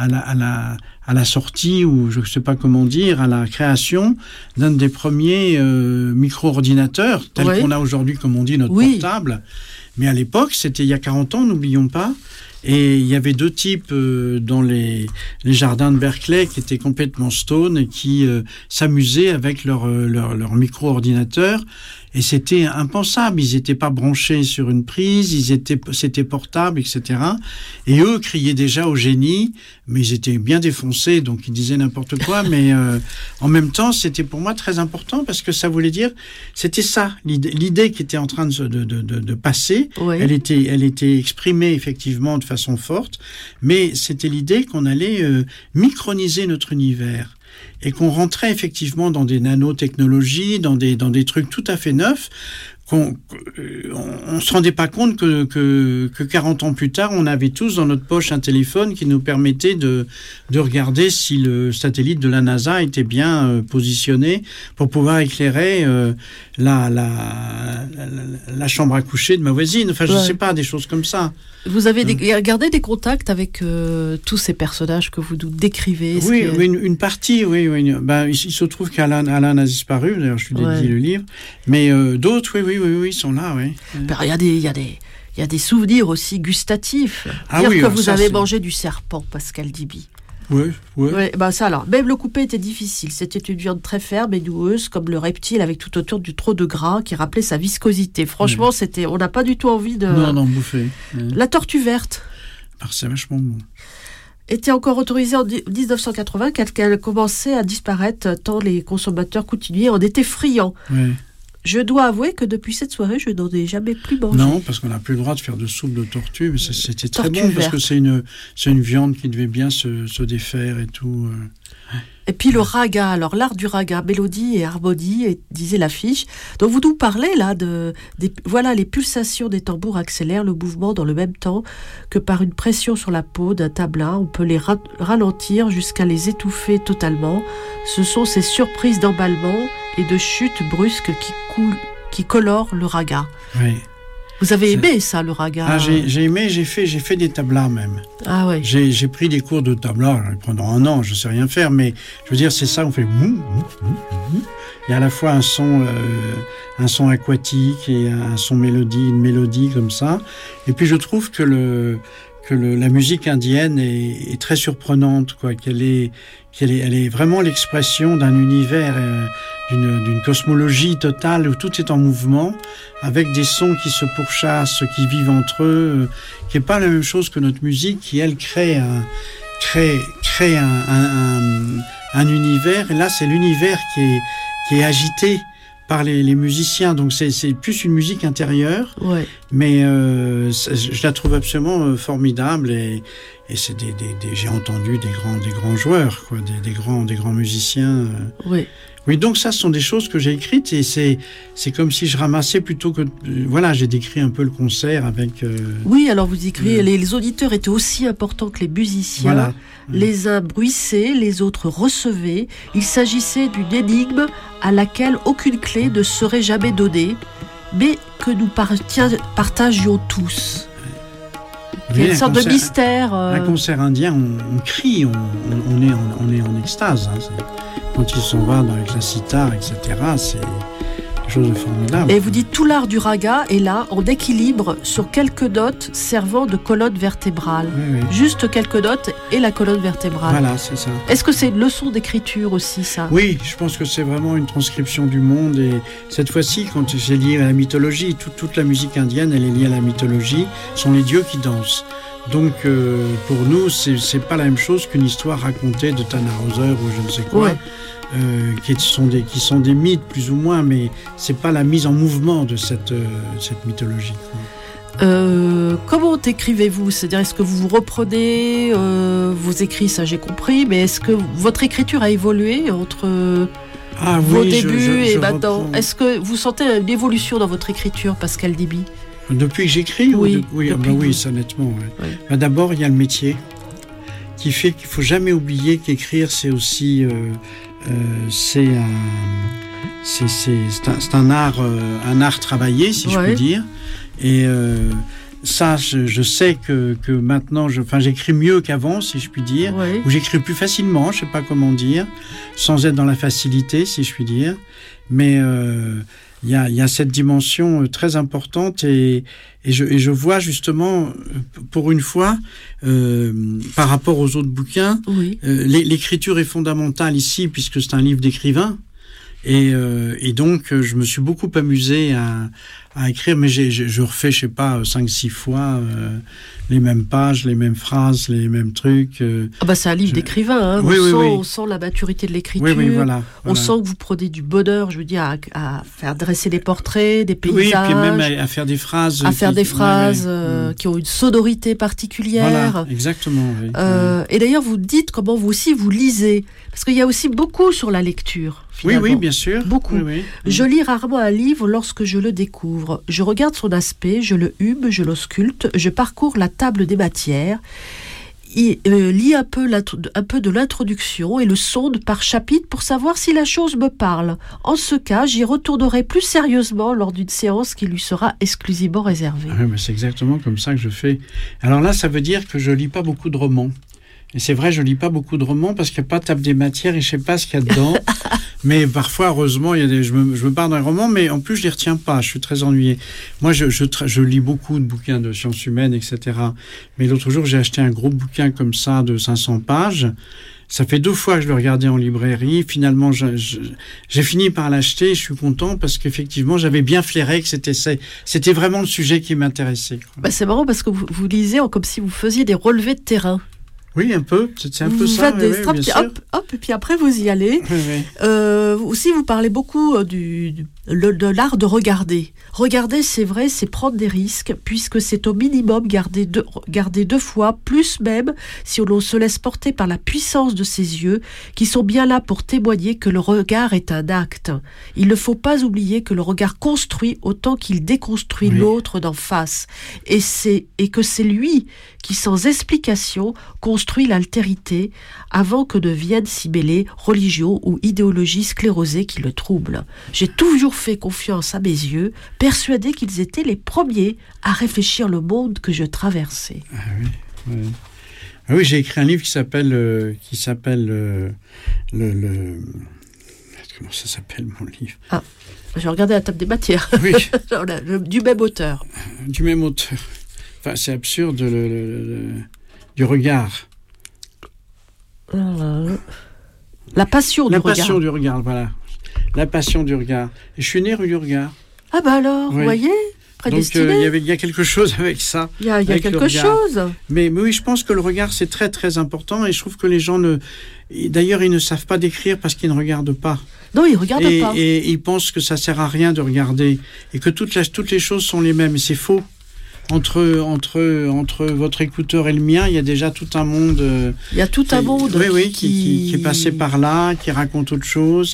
la sortie, ou je ne sais pas comment dire, à la création d'un des premiers micro-ordinateurs, tel qu'on a aujourd'hui, comme on dit, notre portable. Mais à l'époque, c'était il y a 40 ans, n'oublions pas. Et il y avait deux types dans les jardins de Berkeley qui étaient complètement stone et qui s'amusaient avec leur micro-ordinateur. Et c'était impensable. Ils n'étaient pas branchés sur une prise, c'était portable, etc. Et eux criaient déjà au génie, mais ils étaient bien défoncés, donc ils disaient n'importe quoi. Mais en même temps, c'était pour moi très important parce que ça voulait dire, c'était ça, l'idée qui était en train de passer. Elle était exprimée effectivement de façon forte, mais c'était l'idée qu'on allait microniser notre univers. Et qu'on rentrait effectivement dans des nanotechnologies, dans des trucs tout à fait neufs, on se rendait pas compte que 40 ans plus tard, on avait tous dans notre poche un téléphone qui nous permettait de regarder si le satellite de la NASA était bien positionné pour pouvoir éclairer la chambre à coucher de ma voisine. Enfin, je sais pas, des choses comme ça. Vous avez gardé des contacts avec tous ces personnages que vous décrivez? Oui, une partie, oui. Il se trouve qu'Alan a disparu, d'ailleurs je lui ai dédié le livre, mais d'autres, oui, ils sont là, oui. Il y a des souvenirs aussi gustatifs. Que vous avez mangé du serpent, Pascal Diby. Oui. Ça alors, même le couper était difficile. C'était une viande très ferme et doueuse, comme le reptile, avec tout autour du trop de gras qui rappelait sa viscosité. Franchement, on n'a pas du tout envie de... Non, bouffer. La tortue verte. C'est vachement bon. Était encore autorisée en 1980, qu'elle commençait à disparaître tant les consommateurs coutumiers en étaient friands. Oui. Je dois avouer que depuis cette soirée, je n'en ai jamais plus mangé. Non, parce qu'on n'a plus le droit de faire de soupe de tortue, mais c'était très bon, parce que c'est une viande qui devait bien se défaire et tout. Et puis le raga, alors l'art du raga, mélodie et harmonie, disait l'affiche. Donc vous nous parlez là les pulsations des tambours accélèrent le mouvement dans le même temps que par une pression sur la peau d'un tabla, on peut les ralentir jusqu'à les étouffer totalement. Ce sont ces surprises d'emballement et de chute brusque qui colorent le raga. Oui. Vous avez aimé ça, le raga? J'ai aimé, j'ai fait des tablas même. Ah ouais. J'ai pris des cours de tabla pendant 1 an, je sais rien faire, mais je veux dire, c'est ça, on fait il y a à la fois un son aquatique et une mélodie comme ça. Et puis je trouve que la musique indienne est très surprenante, quoi, elle est vraiment l'expression d'un univers, d'une cosmologie totale où tout est en mouvement, avec des sons qui se pourchassent, qui vivent entre eux, qui n'est pas la même chose que notre musique, qui elle crée un univers. Et là, c'est l'univers qui est agité par les musiciens, donc c'est plus une musique intérieure, mais je la trouve absolument formidable et c'est j'ai entendu des grands joueurs, quoi, des grands musiciens. Oui, donc ça, ce sont des choses que j'ai écrites et c'est comme si je ramassais plutôt que... j'ai décrit un peu le concert avec... Oui, alors vous écrivez, les auditeurs étaient aussi importants que les musiciens. Voilà. Les uns bruissaient, les autres recevaient. Il s'agissait d'une énigme à laquelle aucune clé ne serait jamais donnée, mais que nous partagions tous. Il y a une sorte de mystère. Un concert indien, on crie, on est en extase. Hein. Quand il s'en va avec la sitar, etc., c'est quelque chose de formidable. Et vous dites tout l'art du raga est là, en équilibre, sur quelques notes servant de colonne vertébrale. Oui. Juste quelques notes et la colonne vertébrale. Voilà, c'est ça. Est-ce que c'est une leçon d'écriture aussi, ça ? Oui, je pense que c'est vraiment une transcription du monde. Et cette fois-ci, quand c'est lié à la mythologie, toute la musique indienne, elle est liée à la mythologie, ce sont les dieux qui dansent. Donc, pour nous, c'est pas la même chose qu'une histoire racontée de Tannhauser ou je ne sais quoi. Ouais. Qui sont des mythes plus ou moins, mais c'est pas la mise en mouvement de cette mythologie. Comment écrivez-vous ? C'est-à-dire, est-ce que vous reprenez vos écrits, ça j'ai compris, mais est-ce que votre écriture a évolué entre vos débuts et maintenant ? reprends. Est-ce que vous sentez une évolution dans votre écriture, Pascal Diby ? Depuis que j'écris ? Oui, Oui, ça nettement. Ouais. Ouais. D'abord, il y a le métier qui fait qu'il faut jamais oublier qu'écrire, c'est aussi c'est un art travaillé, si je puis dire. Et ça, je sais que maintenant, j'écris mieux qu'avant, si je puis dire, ou j'écris plus facilement, je sais pas comment dire, sans être dans la facilité, si je puis dire. Mais il y a cette dimension très importante et je vois justement, pour une fois, par rapport aux autres bouquins, l'écriture est fondamentale ici, puisque c'est un livre d'écrivain. Et donc, je me suis beaucoup amusé à écrire, mais je refais, je sais pas, 5-6 fois les mêmes pages, les mêmes phrases, les mêmes trucs. C'est un livre d'écrivain, hein. On sent la maturité de l'écriture. Oui, voilà. On sent que vous prenez du bonheur, je veux dire, à faire dresser des portraits, des paysages. Oui, et puis même à faire des phrases. Qui ont une sonorité particulière. Voilà, exactement. Oui. Et d'ailleurs, vous dites comment vous aussi vous lisez. Parce qu'il y a aussi beaucoup sur la lecture. Finalement. Oui, bien sûr. Beaucoup. Oui. Je lis rarement un livre lorsque je le découvre. Je regarde son aspect, je le hume, je l'ausculte, je parcours la table des matières, lis un peu de l'introduction et le sonde par chapitre pour savoir si la chose me parle. En ce cas, j'y retournerai plus sérieusement lors d'une séance qui lui sera exclusivement réservée. Oui, mais c'est exactement comme ça que je fais. Alors là, ça veut dire que je lis pas beaucoup de romans. Et c'est vrai, je lis pas beaucoup de romans parce qu'il n'y a pas de table des matières et je sais pas ce qu'il y a dedans. Mais parfois, heureusement, je me pars d'un roman, mais en plus, je les retiens pas. Je suis très ennuyé. Moi, je lis beaucoup de bouquins de sciences humaines, etc. Mais l'autre jour, j'ai acheté un gros bouquin comme ça de 500 pages. Ça fait 2 fois que je le regardais en librairie. Finalement, j'ai fini par l'acheter. Je suis content parce qu'effectivement, j'avais bien flairé que c'était vraiment le sujet qui m'intéressait. C'est marrant parce que vous lisez comme si vous faisiez des relevés de terrain. Oui, un peu. C'est un peu vous ça. Faites des straps, puis hop, et puis après vous y allez. Oui. Aussi, vous parlez beaucoup de l'art de regarder. Regarder, c'est vrai, c'est prendre des risques, puisque c'est au minimum garder 2 fois, plus même, si l'on se laisse porter par la puissance de ses yeux, qui sont bien là pour témoigner que le regard est un acte. Il ne faut pas oublier que le regard construit autant qu'il déconstruit l'autre d'en face. Et que c'est lui qui, sans explication, construit l'altérité avant que ne viennent s'y mêler religion ou idéologie sclérosée qui le troublent. J'ai toujours fait confiance à mes yeux, persuadé qu'ils étaient les premiers à réfléchir le monde que je traversais. Oui, j'ai écrit un livre qui s'appelle comment ça s'appelle mon livre ? J'ai regardé la table des matières. Oui. Du même auteur. Du même auteur. Enfin, c'est absurde, du regard. La passion du regard. La passion du regard, voilà. La passion du regard. Et je suis né rue du regard. Ah bah alors, vous voyez, prédestiné. Donc il y a quelque chose avec ça. Il y a quelque chose. Mais oui, je pense que le regard, c'est très très important. Et je trouve que les gens d'ailleurs, ils ne savent pas décrire parce qu'ils ne regardent pas. Non, ils ne regardent pas. Et ils pensent que ça ne sert à rien de regarder. Et que toutes les choses sont les mêmes. Et c'est faux. Entre votre écouteur et le mien, il y a déjà tout un monde. Il y a tout un monde. Oui, qui est passé par là, qui raconte autre chose,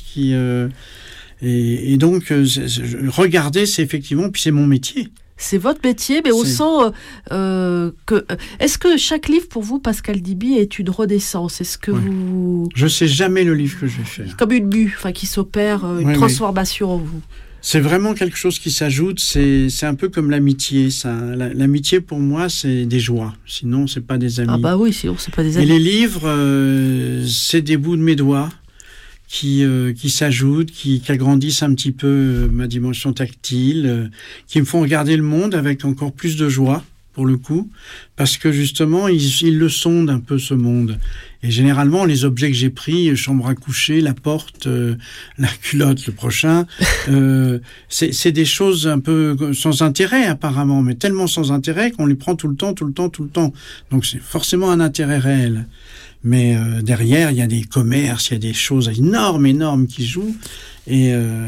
et donc regarder, c'est effectivement, puis c'est mon métier. C'est votre métier, mais on sent que. Est-ce que chaque livre pour vous, Pascal Diby, est une renaissance ? Est-ce que vous. Je sais jamais le livre que je vais faire. Comme une mue, qui s'opère, une transformation en vous. C'est vraiment quelque chose qui s'ajoute, c'est un peu comme l'amitié. L'amitié, pour moi, c'est des joies. Sinon, c'est pas des amis. Ah bah oui, sinon, c'est pas des amis. Et les livres, c'est des bouts de mes doigts qui s'ajoutent, qui agrandissent un petit peu ma dimension tactile, qui me font regarder le monde avec encore plus de joie, pour le coup, parce que justement, ils le sondent un peu, ce monde. Et généralement, les objets que j'ai pris, chambre à coucher, la porte, la culotte, le prochain, c'est des choses un peu sans intérêt, apparemment, mais tellement sans intérêt qu'on les prend tout le temps. Donc c'est forcément un intérêt réel. Mais derrière, il y a des commerces, il y a des choses énormes qui jouent. Et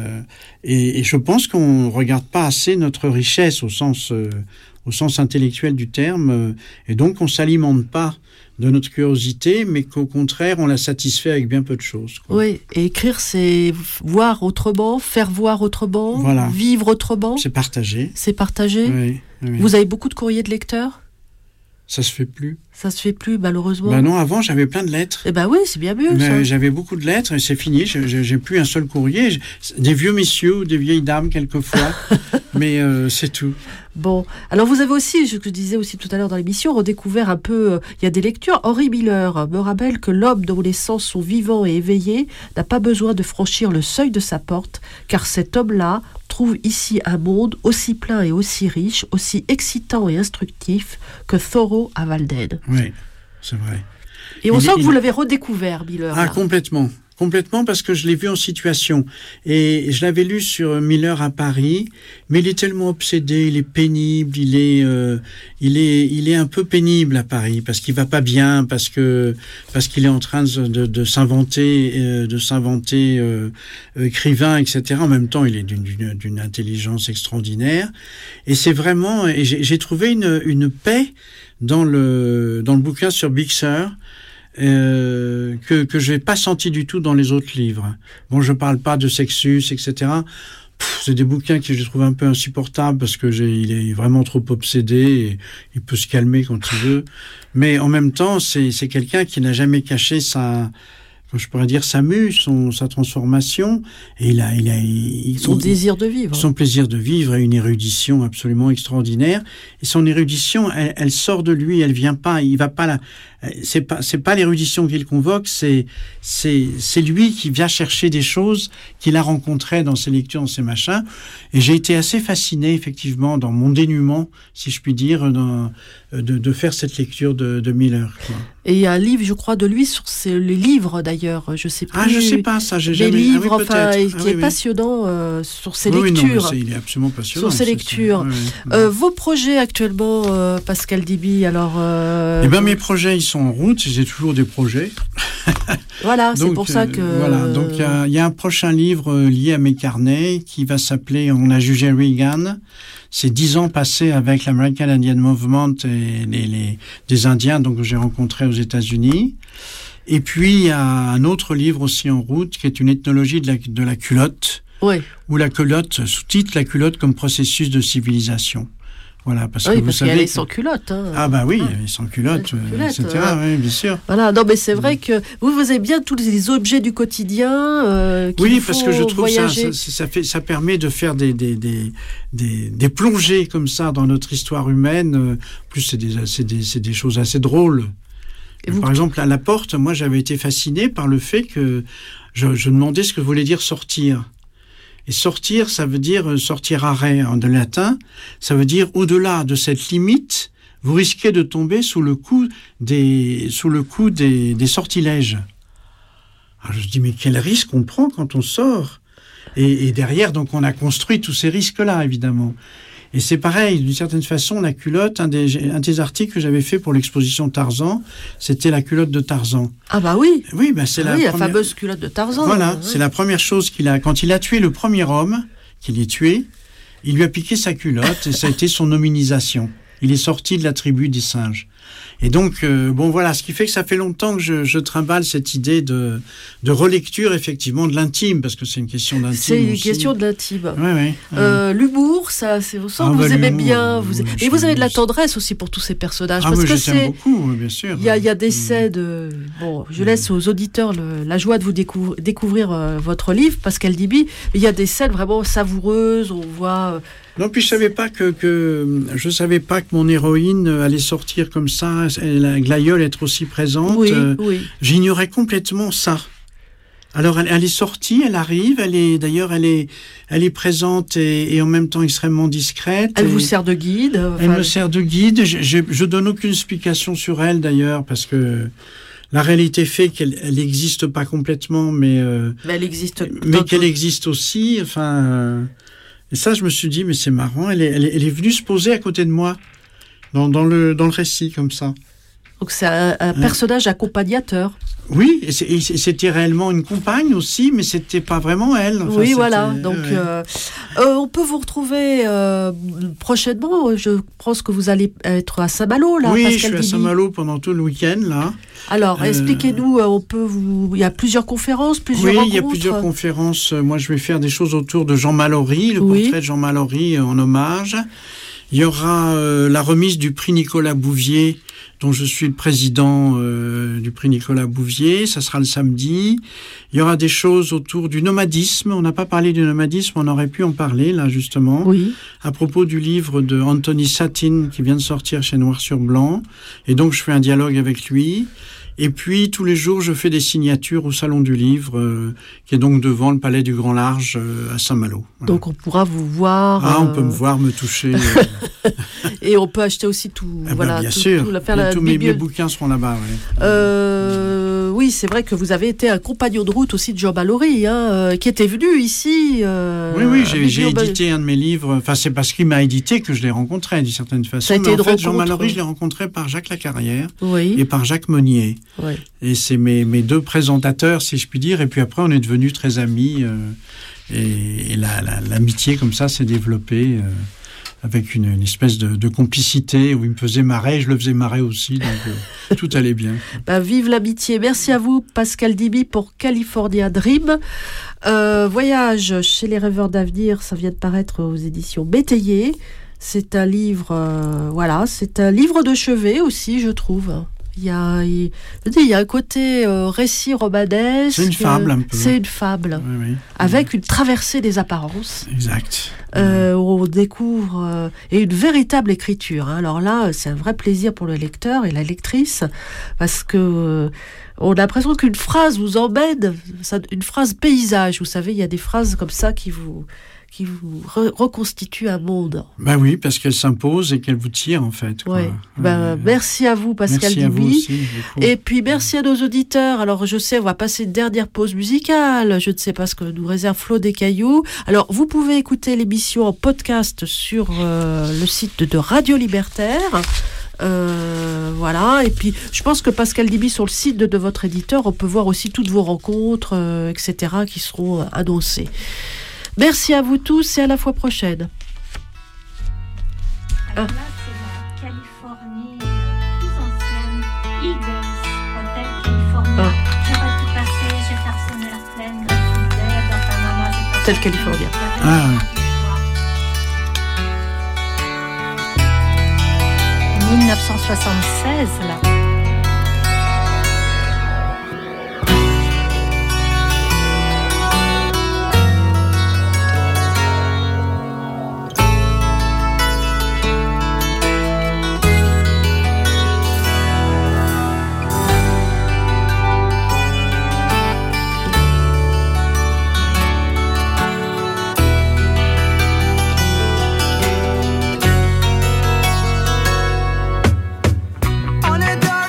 je pense qu'on ne regarde pas assez notre richesse au sens intellectuel du terme. Et donc, on ne s'alimente pas de notre curiosité, mais qu'au contraire, on la satisfait avec bien peu de choses, quoi. Oui, et écrire, c'est voir autrement, faire voir autrement, voilà. Vivre autrement. C'est partager. C'est partager. Oui. Vous avez beaucoup de courriers de lecteurs ? Ça se fait plus. Ça se fait plus, malheureusement. Ben non, avant, j'avais plein de lettres. Eh ben oui, c'est bien mieux, ça. J'avais beaucoup de lettres et c'est fini. J'ai plus un seul courrier. Des vieux messieurs ou des vieilles dames, quelquefois. Mais c'est tout. Bon. Alors, vous avez aussi, je disais aussi tout à l'heure dans l'émission, redécouvert un peu... Il y a des lectures. Henri Miller me rappelle que l'homme dont les sens sont vivants et éveillés n'a pas besoin de franchir le seuil de sa porte, car cet homme-là trouve ici un monde aussi plein et aussi riche, aussi excitant et instructif que Thoreau à Walden. Oui, c'est vrai. Et on sent que vous l'avez redécouvert, Miller. Ah, complètement. Complètement, parce que je l'ai vu en situation. Et je l'avais lu sur Miller à Paris, mais il est tellement obsédé, il est pénible, il est un peu pénible à Paris, parce qu'il va pas bien, parce qu'il est en train de s'inventer, écrivain, etc. En même temps, il est d'une intelligence extraordinaire. Et c'est vraiment, et j'ai trouvé une paix dans le bouquin sur Big Sur, que je n'ai pas senti du tout dans les autres livres. Bon, je parle pas de Sexus, etc. C'est des bouquins que je trouve un peu insupportables parce que il est vraiment trop obsédé et il peut se calmer quand il veut. Mais en même temps, c'est quelqu'un qui n'a jamais caché sa mue, sa transformation, et son désir de vivre. Son plaisir de vivre et une érudition absolument extraordinaire. Et son érudition, elle sort de lui, elle vient pas, il va pas c'est pas l'érudition qu'il convoque, c'est lui qui vient chercher des choses qu'il a rencontrées dans ses lectures, dans ses machins. Et j'ai été assez fasciné, effectivement, dans mon dénuement, si je puis dire, de faire cette lecture de Miller, quoi. Et il y a un livre, je crois, de lui sur les livres, d'ailleurs. Je sais plus. Ah, je sais pas, ça, j'ai jamais... Les livres, qui est passionnant sur ses lectures. Oui, non, il est absolument passionnant. Sur ses lectures. Vos projets actuellement, Pascal Diby, alors... Eh bien, mes projets, ils sont en route. J'ai toujours des projets. Voilà, c'est pour ça que... Voilà, donc il y a un prochain livre lié à mes carnets qui va s'appeler « On a jugé Reagan ». C'est 10 ans passés avec l'American Indian Movement et des Indiens donc, que j'ai rencontrés aux États-Unis. Et puis, il y a un autre livre aussi en route qui est une ethnologie de la culotte. Oui. Où la culotte, sous-titre « La culotte comme processus de civilisation ». Voilà, parce que vous savez qu'elle est sans culotte. Hein. Ah bah oui, elle est sans culotte, etc. Oui, bien sûr. Voilà, non mais c'est vrai que vous avez bien tous les objets du quotidien oui, parce que je trouve voyager. ça permet de faire des plongées comme ça dans notre histoire humaine. Plus c'est des choses assez drôles. Par exemple, à la porte, moi j'avais été fasciné par le fait que je demandais ce que voulait dire sortir. Et sortir, ça veut dire sortir arrêt en latin. Ça veut dire au-delà de cette limite, vous risquez de tomber sous le coup des sortilèges. Alors je dis mais quel risque on prend quand on sort ? Et derrière, donc on a construit tous ces risques-là, évidemment. Et c'est pareil, d'une certaine façon, la culotte, un des articles que j'avais fait pour l'exposition Tarzan, c'était la culotte de Tarzan. Ah bah oui. Oui, bah c'est la fameuse culotte de Tarzan. Voilà, c'est la première chose quand il a tué le premier homme, qu'il ait tué, il lui a piqué sa culotte et ça a été son hominisation. Il est sorti de la tribu des singes. Et donc, bon voilà, ce qui fait que ça fait longtemps que je trimballe cette idée de relecture, effectivement, de l'intime, parce que c'est une question d'intime. C'est une aussi. question de l'intime. Ouais. L'humour, ça, c'est vous sens que vous aimez bien. Et vous avez de la tendresse aussi pour tous ces personnages. Ah parce oui, que je t'aime beaucoup, bien sûr. Il y a des scènes. Bon, je laisse aux auditeurs la joie de vous découvrir votre livre, Pascal Diby. Il y a des scènes vraiment savoureuses. On voit. Non, puis je savais pas je savais pas que mon héroïne allait sortir comme ça, la glaïeule être aussi présente. Oui. J'ignorais complètement ça. Alors elle est sortie, elle arrive, elle est présente et en même temps extrêmement discrète. Elle vous sert de guide. Elle me sert de guide. Je donne aucune explication sur elle d'ailleurs parce que la réalité fait qu'elle n'existe pas complètement, mais elle existe. Mais qu'elle existe aussi. Enfin. Et ça, je me suis dit, mais c'est marrant, elle est venue se poser à côté de moi, dans le récit, comme ça. Donc c'est un personnage accompagnateur. Oui, et c'était réellement une compagne aussi, mais c'était pas vraiment elle. Enfin, oui, voilà. Donc, on peut vous retrouver prochainement. Je pense que vous allez être à Saint-Malo, là. Oui, Pascal je suis à Diby. Saint-Malo pendant tout le week-end, là. Alors, expliquez-nous. Il y a plusieurs conférences, plusieurs rencontres. Oui, il y a plusieurs conférences. Moi, je vais faire des choses autour de Jean Mallory, le portrait de Jean Mallory en hommage. Il y aura la remise du prix Nicolas Bouvier, dont je suis le président du prix Nicolas Bouvier. Ça sera le samedi. Il y aura des choses autour du nomadisme. On n'a pas parlé du nomadisme, on aurait pu en parler, là, justement. Oui. À propos du livre de Anthony Satin, qui vient de sortir chez Noir sur Blanc. Et donc, je fais un dialogue avec lui. Et puis, tous les jours, je fais des signatures au Salon du Livre, qui est donc devant le Palais du Grand Large à Saint-Malo. Voilà. Donc, on pourra vous voir. Ah, on peut me voir, me toucher. Et on peut acheter aussi tout. Voilà, bien sûr. Tous mes bouquins seront là-bas. Ouais. Oui, c'est vrai que vous avez été un compagnon de route aussi de Jean Mallory, qui était venu ici. Oui, j'ai édité un de mes livres. Enfin, c'est parce qu'il m'a édité que je l'ai rencontré, d'une certaine façon. Ça a été en fait, Jean Mallory, je l'ai rencontré par Jacques Lacarrière et par Jacques Monnier. Oui. Et c'est mes deux présentateurs, si je puis dire. Et puis après, on est devenus très amis. Et l'amitié, comme ça, s'est développée avec une espèce de complicité où il me faisait marrer, je le faisais marrer aussi. Donc, tout allait bien. Vive l'amitié. Merci à vous, Pascal Diby, pour California Dream. Voyage chez les rêveurs d'avenir, ça vient de paraître aux éditions Bétayer. C'est un livre, c'est un livre de chevet aussi, je trouve. Il y a un côté récit romanesque. C'est une fable un peu. C'est une fable. Oui. Avec une traversée des apparences. Exact. On découvre et une véritable écriture. Alors là, c'est un vrai plaisir pour le lecteur et la lectrice parce que on a l'impression qu'une phrase vous emmène, une phrase paysage. Vous savez, il y a des phrases comme ça qui vous reconstituent un monde. Oui, parce qu'elle s'impose et qu'elle vous tire en fait. Ouais. Merci à vous, Pascal Diby. Merci à vous aussi, et puis merci à nos auditeurs. Alors je sais, on va passer une dernière pause musicale. Je ne sais pas ce que nous réserve Flo des Cailloux. Alors vous pouvez écouter l'émission en podcast sur le site de Radio Libertaire. Voilà, et puis je pense que Pascal Diby, sur le site de votre éditeur, on peut voir aussi toutes vos rencontres, etc., qui seront annoncées. Merci à vous tous et à la fois prochaine. Alors là, c'est la Californie plus ancienne, Eagles, Hôtel California. J'aurais pu passer, j'ai faire sonner la plaine, dans ta maman, j'ai pas Hôtel California. Ah, 1976, là. On a dark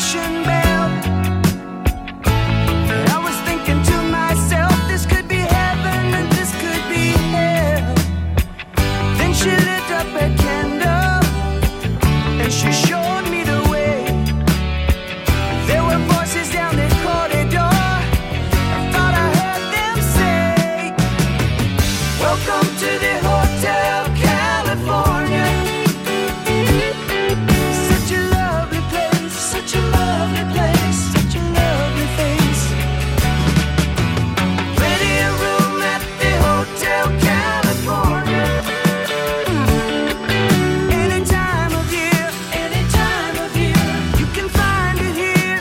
station bell. And I was thinking to myself, this could be heaven and this could be hell. Then she lit up a candle and she showed me the way. There were voices down the corridor. I thought I heard them say, welcome to the Hotel California. Such a lovely place, such a lovely place, such a lovely face. Plenty of room at the Hotel California. Any time of year, you can find it here.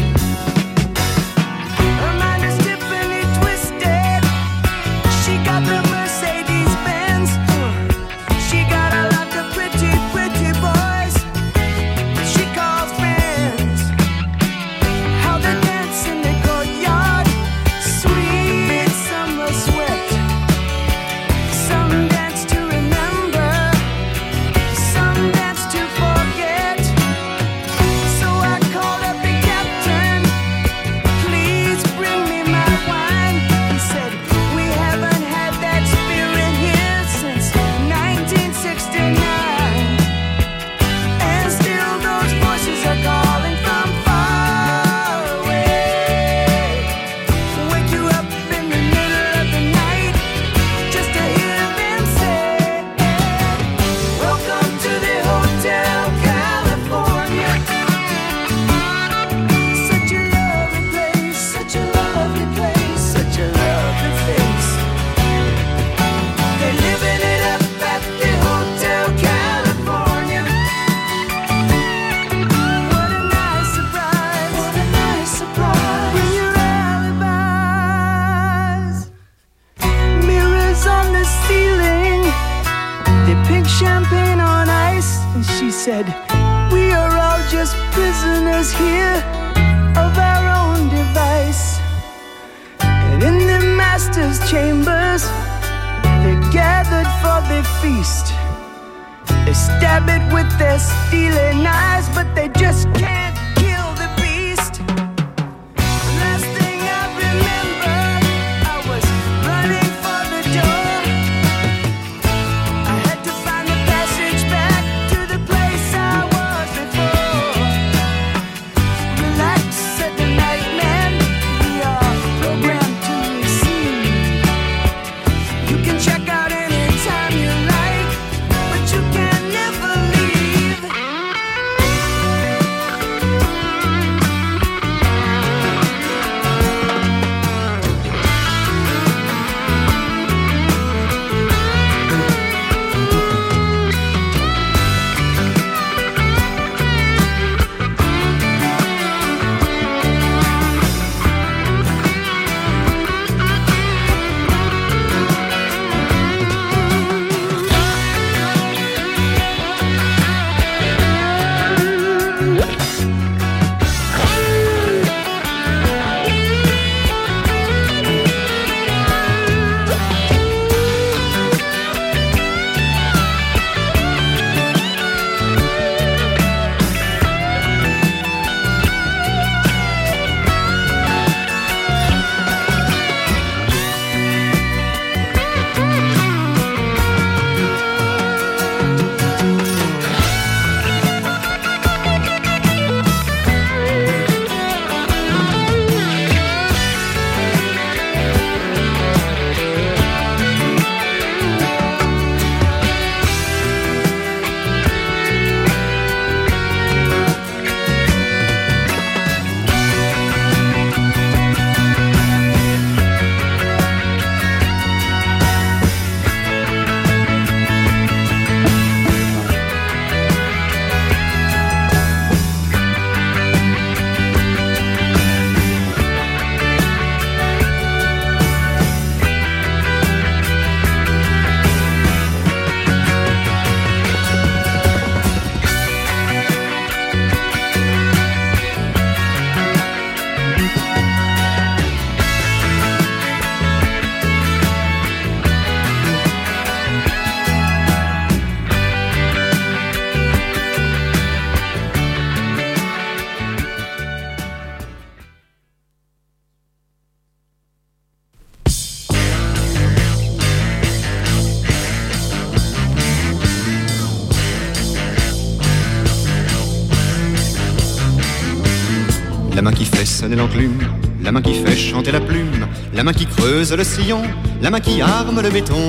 Her mind is Tiffany twisted. She got the Mercedes Benz. She got a lot of pretty, pretty boys she calls friends. How they dance in the courtyard, sweet summer sweat. Some dance to remember, some dance to forget. So I called up the captain, please bring me my wine. He said, we haven't had that spirit here since 1969. And still those voices are calling from far away. Wake you up in the middle of the night just to hear them say, welcome to the Hotel California. Such a lovely place, such a lovely place, such a lovely face. They're living it up at the Hotel California. What a nice surprise, what a nice surprise. Bring your alibis. Mirrors on the ceiling, they pink champagne on ice. And she said, we are all just prisoners here of our own device. And in the master's chambers, they gathered for the feast. They stab it with their steely knives, but they just can't kill the beast. The last thing I remember, I was running for the door. I had to find the passage back to the place I was before. Relax, said the night man, we are programmed to receive. You can check out anytime you like, but you can never leave. La main qui fait sonner l'enclume, la main qui fait chanter la plume, la main qui creuse le sillon, la main qui arme le béton.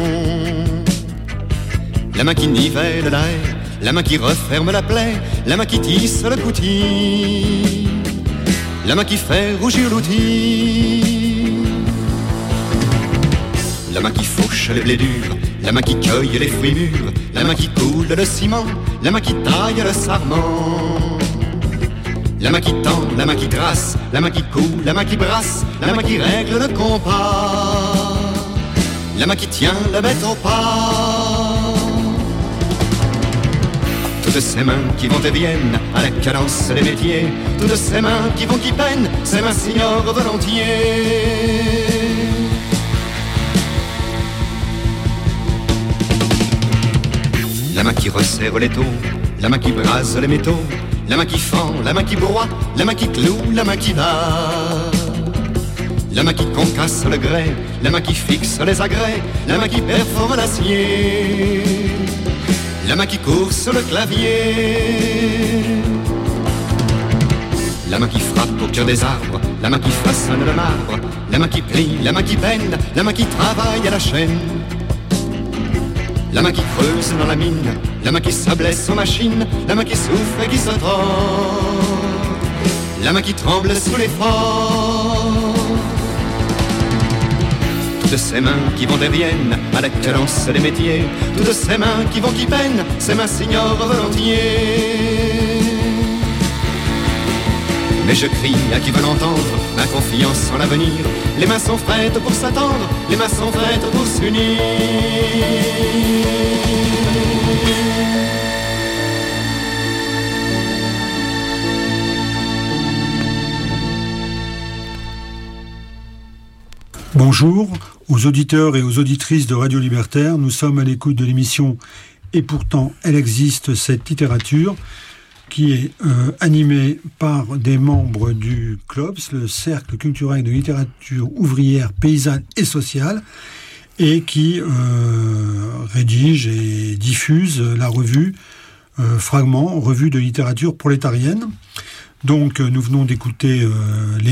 La main qui nivelle la haie, la main qui referme la plaie, la main qui tisse le coutil, la main qui fait rougir l'outil. La main qui fauche les blés durs, la main qui cueille les fruits mûrs, la main qui coule le ciment, la main qui taille le sarment. La main qui tend, la main qui trace, la main qui coule, la main qui brasse, la main qui règle le compas, la main qui tient la bête au pas. Toutes ces mains qui vont et viennent à la cadence des métiers, toutes ces mains qui vont qui peinent, ces mains s'ignorent volontiers. La main qui resserre les taux, la main qui brase les métaux, la main qui fend, la main qui broie, la main qui cloue, la main qui bat. La main qui concasse le grès, la main qui fixe les agrès, la main qui perfore l'acier, la main qui court sur le clavier. La main qui frappe au cœur des arbres, la main qui façonne le marbre, la main qui plie, la main qui peine, la main qui travaille à la chaîne. La main qui creuse dans la mine, la main qui s'ablesse aux machines, la main qui souffre et qui se tord, la main qui tremble sous l'effort. Toutes ces mains qui vont et viennent à la cadence des métiers, toutes ces mains qui vont qui peinent, ces mains s'ignorent volontiers. Mais je crie à qui veut l'entendre, ma confiance en l'avenir. Les mains sont prêtes pour s'attendre, les mains sont prêtes pour s'unir. Bonjour aux auditeurs et aux auditrices de Radio Libertaire. Nous sommes à l'écoute de l'émission « Et pourtant, elle existe, cette littérature » qui est animé par des membres du CLOPS, le Cercle culturel de littérature ouvrière, paysanne et sociale, et qui rédige et diffuse la revue Fragments, revue de littérature prolétarienne. Donc nous venons d'écouter les